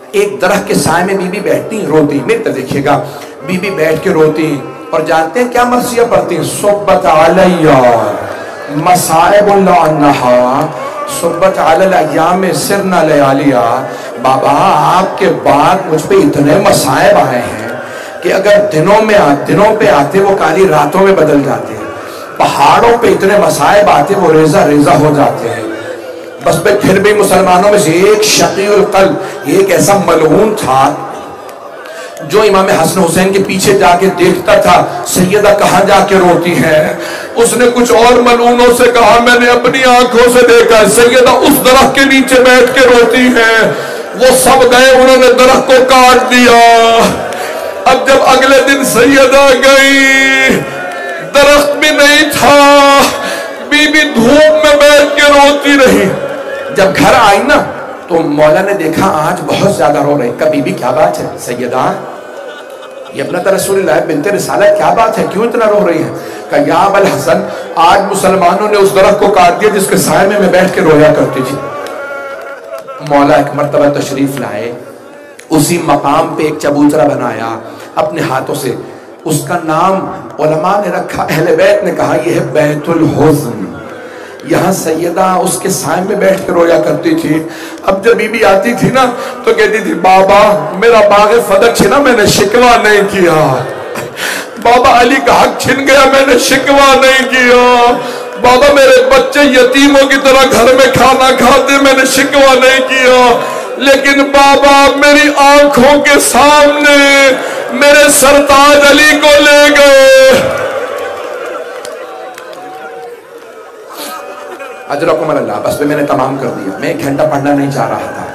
ایک درخت کے سائے میں بی بی بیٹھتی روتی، میرے طرف دیکھیے گا، بی بی بیٹھ کے روتی اور جانتے ہیں کیا مرثیہ پڑھتی ہیں؟ صبت علیہ مصائب لعنہا صبت علی الایام سرنا لیالیا، بابا آپ کے بعد مجھ پہ اتنے مصائب آئے ہیں کہ اگر دنوں میں دنوں پہ آتے وہ کالی راتوں میں بدل جاتے ہیں، پہاڑوں پہ اتنے مصائب آتے وہ ریزہ ریزہ ہو جاتے ہیں، بس میں پھر بھی مسلمانوں میں سے ایک شقی القلب، ایک ایسا ملعون تھا جو امام حسن حسین کے پیچھے جا کے دیکھتا تھا سیدہ کہاں جا کے روتی ہے، اس نے کچھ اور ملعونوں سے کہا میں نے اپنی آنکھوں سے دیکھا سیدہ اس درخت کے نیچے بیٹھ کے روتی ہے، وہ سب گئے انہوں نے درخت کو کاٹ دیا۔ اب جب اگلے دن سیدہ گئی درخت بھی نہیں تھا، بی بی دھوپ میں بیٹھ کے روتی رہی۔ جب گھر آئی نا تو مولا نے دیکھا آج بہت زیادہ رو رہے، کبھی بھی کیا بات ہے سیدہ، یہ ابنت رسول اللہ بنت رسالت کیا بات ہے، کیوں اتنا رو رہی ہے؟ کہا یا ابا الحسن آج مسلمانوں نے اس درخت کو کاٹ دیا جس کے سائے میں میں بیٹھ کے رویا کرتی تھی۔ مولا ایک مرتبہ تشریف لائے، اسی مقام پہ ایک چبوترا بنایا اپنے ہاتھوں سے، اس کا نام علماء نے رکھا، اہل بیت نے کہا یہ ہے بیت الحزن، یہاں سیدہ اس کے سائے میں بیٹھ کے رویا کرتی تھی۔ اب جب بی بی آتی تھی نا تو کہتی تھی بابا میرا باغ فدق چھنا میں نے شکوہ نہیں کیا، بابا علی کا حق چھن گیا میں نے شکوہ نہیں کیا، بابا میرے بچے یتیموں کی طرح گھر میں کھانا کھاتے میں نے شکوہ نہیں کیا، لیکن بابا میری آنکھوں کے سامنے میرے سرتاج علی کو لے گئے۔ اجرکم اللہ، بس میں نے تمام کر دیا، میں ایک گھنٹہ پڑھنا نہیں چاہ رہا تھا۔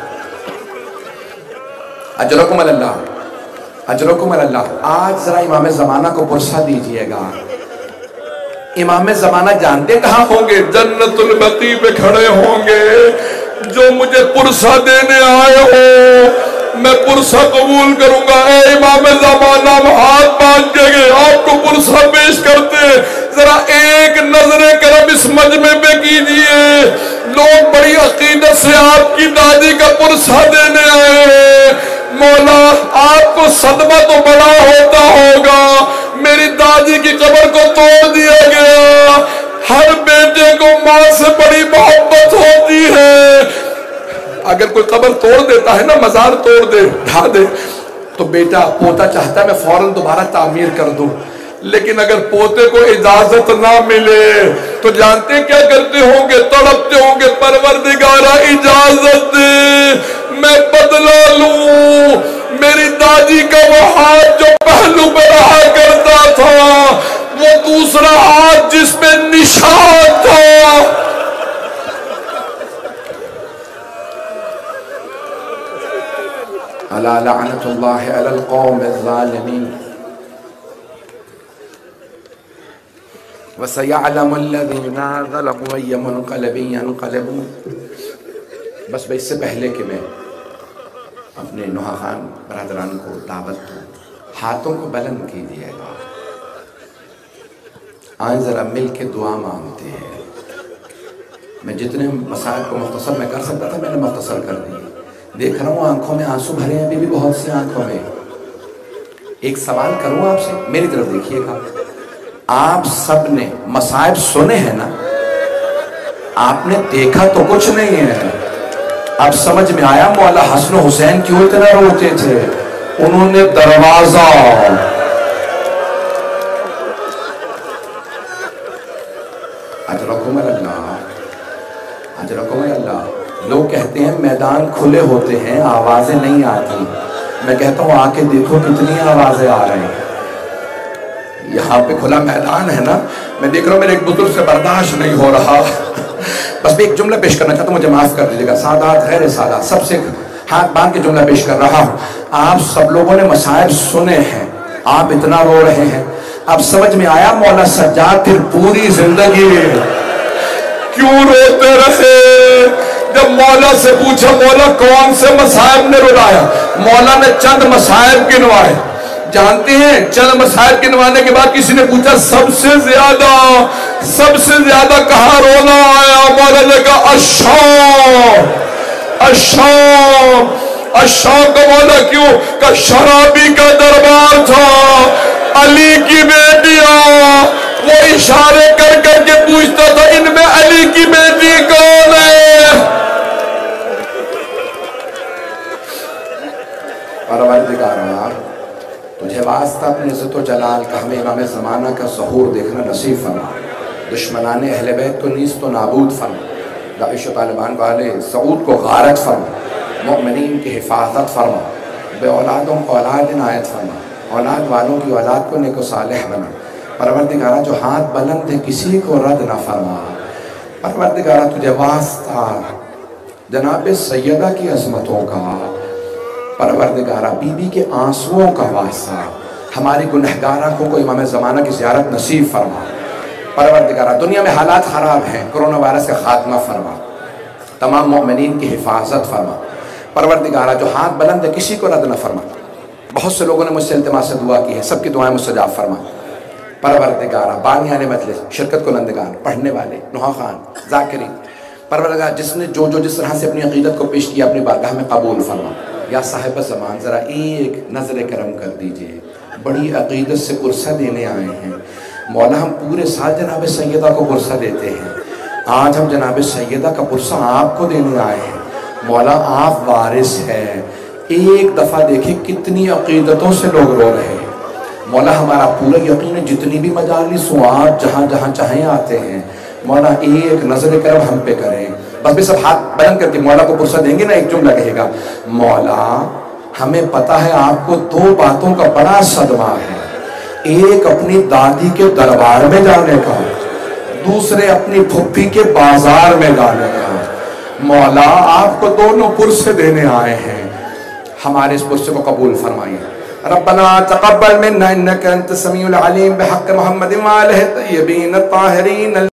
اجرکم اللہ اجرکم اللہ آج ذرا امام زمانہ کو پرسہ دیجئے گا۔ امام زمانہ جانتے کہاں ہوں گے؟ جنت البقیع پہ کھڑے ہوں گے۔ جو مجھے پرسہ دینے آئے ہو میں پرسہ قبول کروں گا۔ اے امام زمانہ ہم ہاتھ باندھ کے گئے آپ کو پرسہ پیش کرتے، ذرا ایک نظر کرم اس مجمع پہ کیجئے، لوگ بڑی عقیدت سے آپ کی دادی کا پرسہ دینے آئے ہیں۔ مولا آپ کو صدمہ تو بڑا ہوتا ہوگا، میری دادی کی قبر کو توڑ دیا گیا، ہر بیٹے کو ماں سے بڑی محبت ہوتی ہے، اگر کوئی قبر توڑ دیتا ہے نا، مزار توڑ دے ڈھا دے تو بیٹا پوتا چاہتا ہے میں فوراً دوبارہ تعمیر کر دوں، لیکن اگر پوتے کو اجازت نہ ملے تو جانتے کیا کرتے ہوں گے؟ تڑپتے ہوں گے پروردگارہ اجازت دے میں بدلہ لوں، میری دادی کا وہ ہاتھ جو پہلو پہ رہا کرتا تھا، وہ دوسرا ہاتھ جس پہ نشان تھا۔ الا لعنت اللہ علی القوم الظالمین وَسَيَعْلَمُ الَّذِينَ ظَلَمُوا أَيَّ مُنْقَلَبٍ يَنْقَلِبُونَ۔ بس میں اس سے پہلے کہ میں اپنے نوحہ خان برادران کو دعوت دوں، ہاتھوں کو بلند کیجئے گا، آئیں ذرا مل کے دعا مانگتے ہیں۔ میں جتنے مسائل کو مختصر میں کر سکتا تھا میں نے مختصر کر دی، دیکھ رہا ہوں آنکھوں میں آنسو بھرے ہیں، ابھی بھی بہت سی آنکھوں میں۔ ایک سوال کروں آپ سے، میری طرف دیکھیے گا، آپ سب نے مصائب سنے ہیں نا، آپ نے دیکھا تو کچھ نہیں ہے، اب سمجھ میں آیا مولا حسن حسین کیوں اتنا روتے تھے؟ انہوں نے دروازہ اجرکم اللہ اجرکم اللہ لوگ کہتے ہیں میدان کھلے ہوتے ہیں آوازیں نہیں آتی، میں کہتا ہوں آ کے دیکھو کتنی آوازیں آ رہے ہیں۔ یہاں پہ کھلا میدان ہے نا، میں دیکھ رہا ہوں میرے ایک بزرگ سے برداشت نہیں ہو رہا، بس میں ایک جملہ پیش کرنا چاہتا ہوں، مجھے معاف کر دیجیے گا، سادات غیر سادات سب سے ہاتھ باندھ کے جملہ پیش کر رہا ہوں۔ آپ سب لوگوں نے مصائب سنے ہیں، آپ اتنا رو رہے ہیں، اب سمجھ میں آیا مولا سجاد پھر پوری زندگی کیوں روتے رہے؟ جب مولا سے پوچھا مولا کون سے مصائب نے رلایا، مولا نے چند مصائب گنوائے، جانتے ہیں چند مسائل گنوانے کے بعد کسی نے پوچھا سب سے زیادہ سب سے زیادہ کہاں رونا آیا؟ مولا نے کہا الشام الشام اشاق کا مولا کیوں کہ شرابی کا دربار تھا، علی کی بیٹیاں، وہ اشارے کر کر کے پوچھتا تھا ان میں علی کی بیٹی کون ہے؟ پروردگارا تجھے واسطہ اپنے عزت و جلال کا ہمیں امام زمانہ کا ظہور دیکھنا نصیب فرما، دشمنان اہل بیت کو نیست و نابود فرما، داعش و طالبان والے سعود کو غارت فرما، مؤمنین کی حفاظت فرما، بے اولادوں کو اولاد عنایت فرما، اولاد والوں کی اولاد کو نیک و صالح بنا، پروردگارہ جو ہاتھ بلند ہے کسی کو رد نہ فرما، پروردگارہ تجھے واسطہ جناب سیدہ کی عظمتوں کا، پروردگارہ بی بی کے آنسوؤں کا واسطہ ہماری گنہگارہ کو کوئی امام زمانہ کی زیارت نصیب فرما، پروردگارہ دنیا میں حالات خراب ہیں، کرونا وائرس کا خاتمہ فرما، تمام مومنین کی حفاظت فرما، پروردگارہ جو ہاتھ بلند ہے کسی کو رد نہ فرما، بہت سے لوگوں نے مجھ سے التماس سے دعا کی ہے، سب کی دعائیں مستجاب فرما، پروردگارہ بانیان مجلس، شرکت کنندگان، پڑھنے والے، نوحہ خان، ذاکرین، پروردگارہ جس نے جو جو جس طرح سے اپنی عقیدت کو پیش کیا اپنی بارگاہ میں قبول فرما، یا صاحب زمان ذرا ایک نظر کرم کر دیجئے، بڑی عقیدت سے قرصہ دینے آئے ہیں، مولا ہم پورے سال جناب سیدہ کو قرصہ دیتے ہیں، آج ہم جناب سیدہ کا قرصہ آپ کو دینے آئے ہیں، مولا آپ وارث ہیں، ایک دفعہ دیکھیں کتنی عقیدتوں سے لوگ رو رہے ہیں، مولا ہمارا پورا یقین ہے جتنی بھی مجالس ہوں آپ جہاں جہاں چاہیں آتے ہیں، مولا ایک نظر کرم ہم پہ کریں، بس بھی سب ہاتھ بلند کر کے مولا کو پرسہ دیں گے نا، ایک جملہ کہے گا، مولا ہمیں پتا ہے آپ کو دو باتوں کا بڑا صدمہ ہے، ایک اپنی دادی کے دربار میں جانے کا، دوسرے اپنی پھپھی کے بازار میں جانے کا، مولا آپ کو دونوں پرسے دینے آئے ہیں، ہمارے اس پرسے کو قبول فرمائیے، ربنا تقبل منا انك انت السميع العليم بحق محمد وآله الطيبين الطاهرين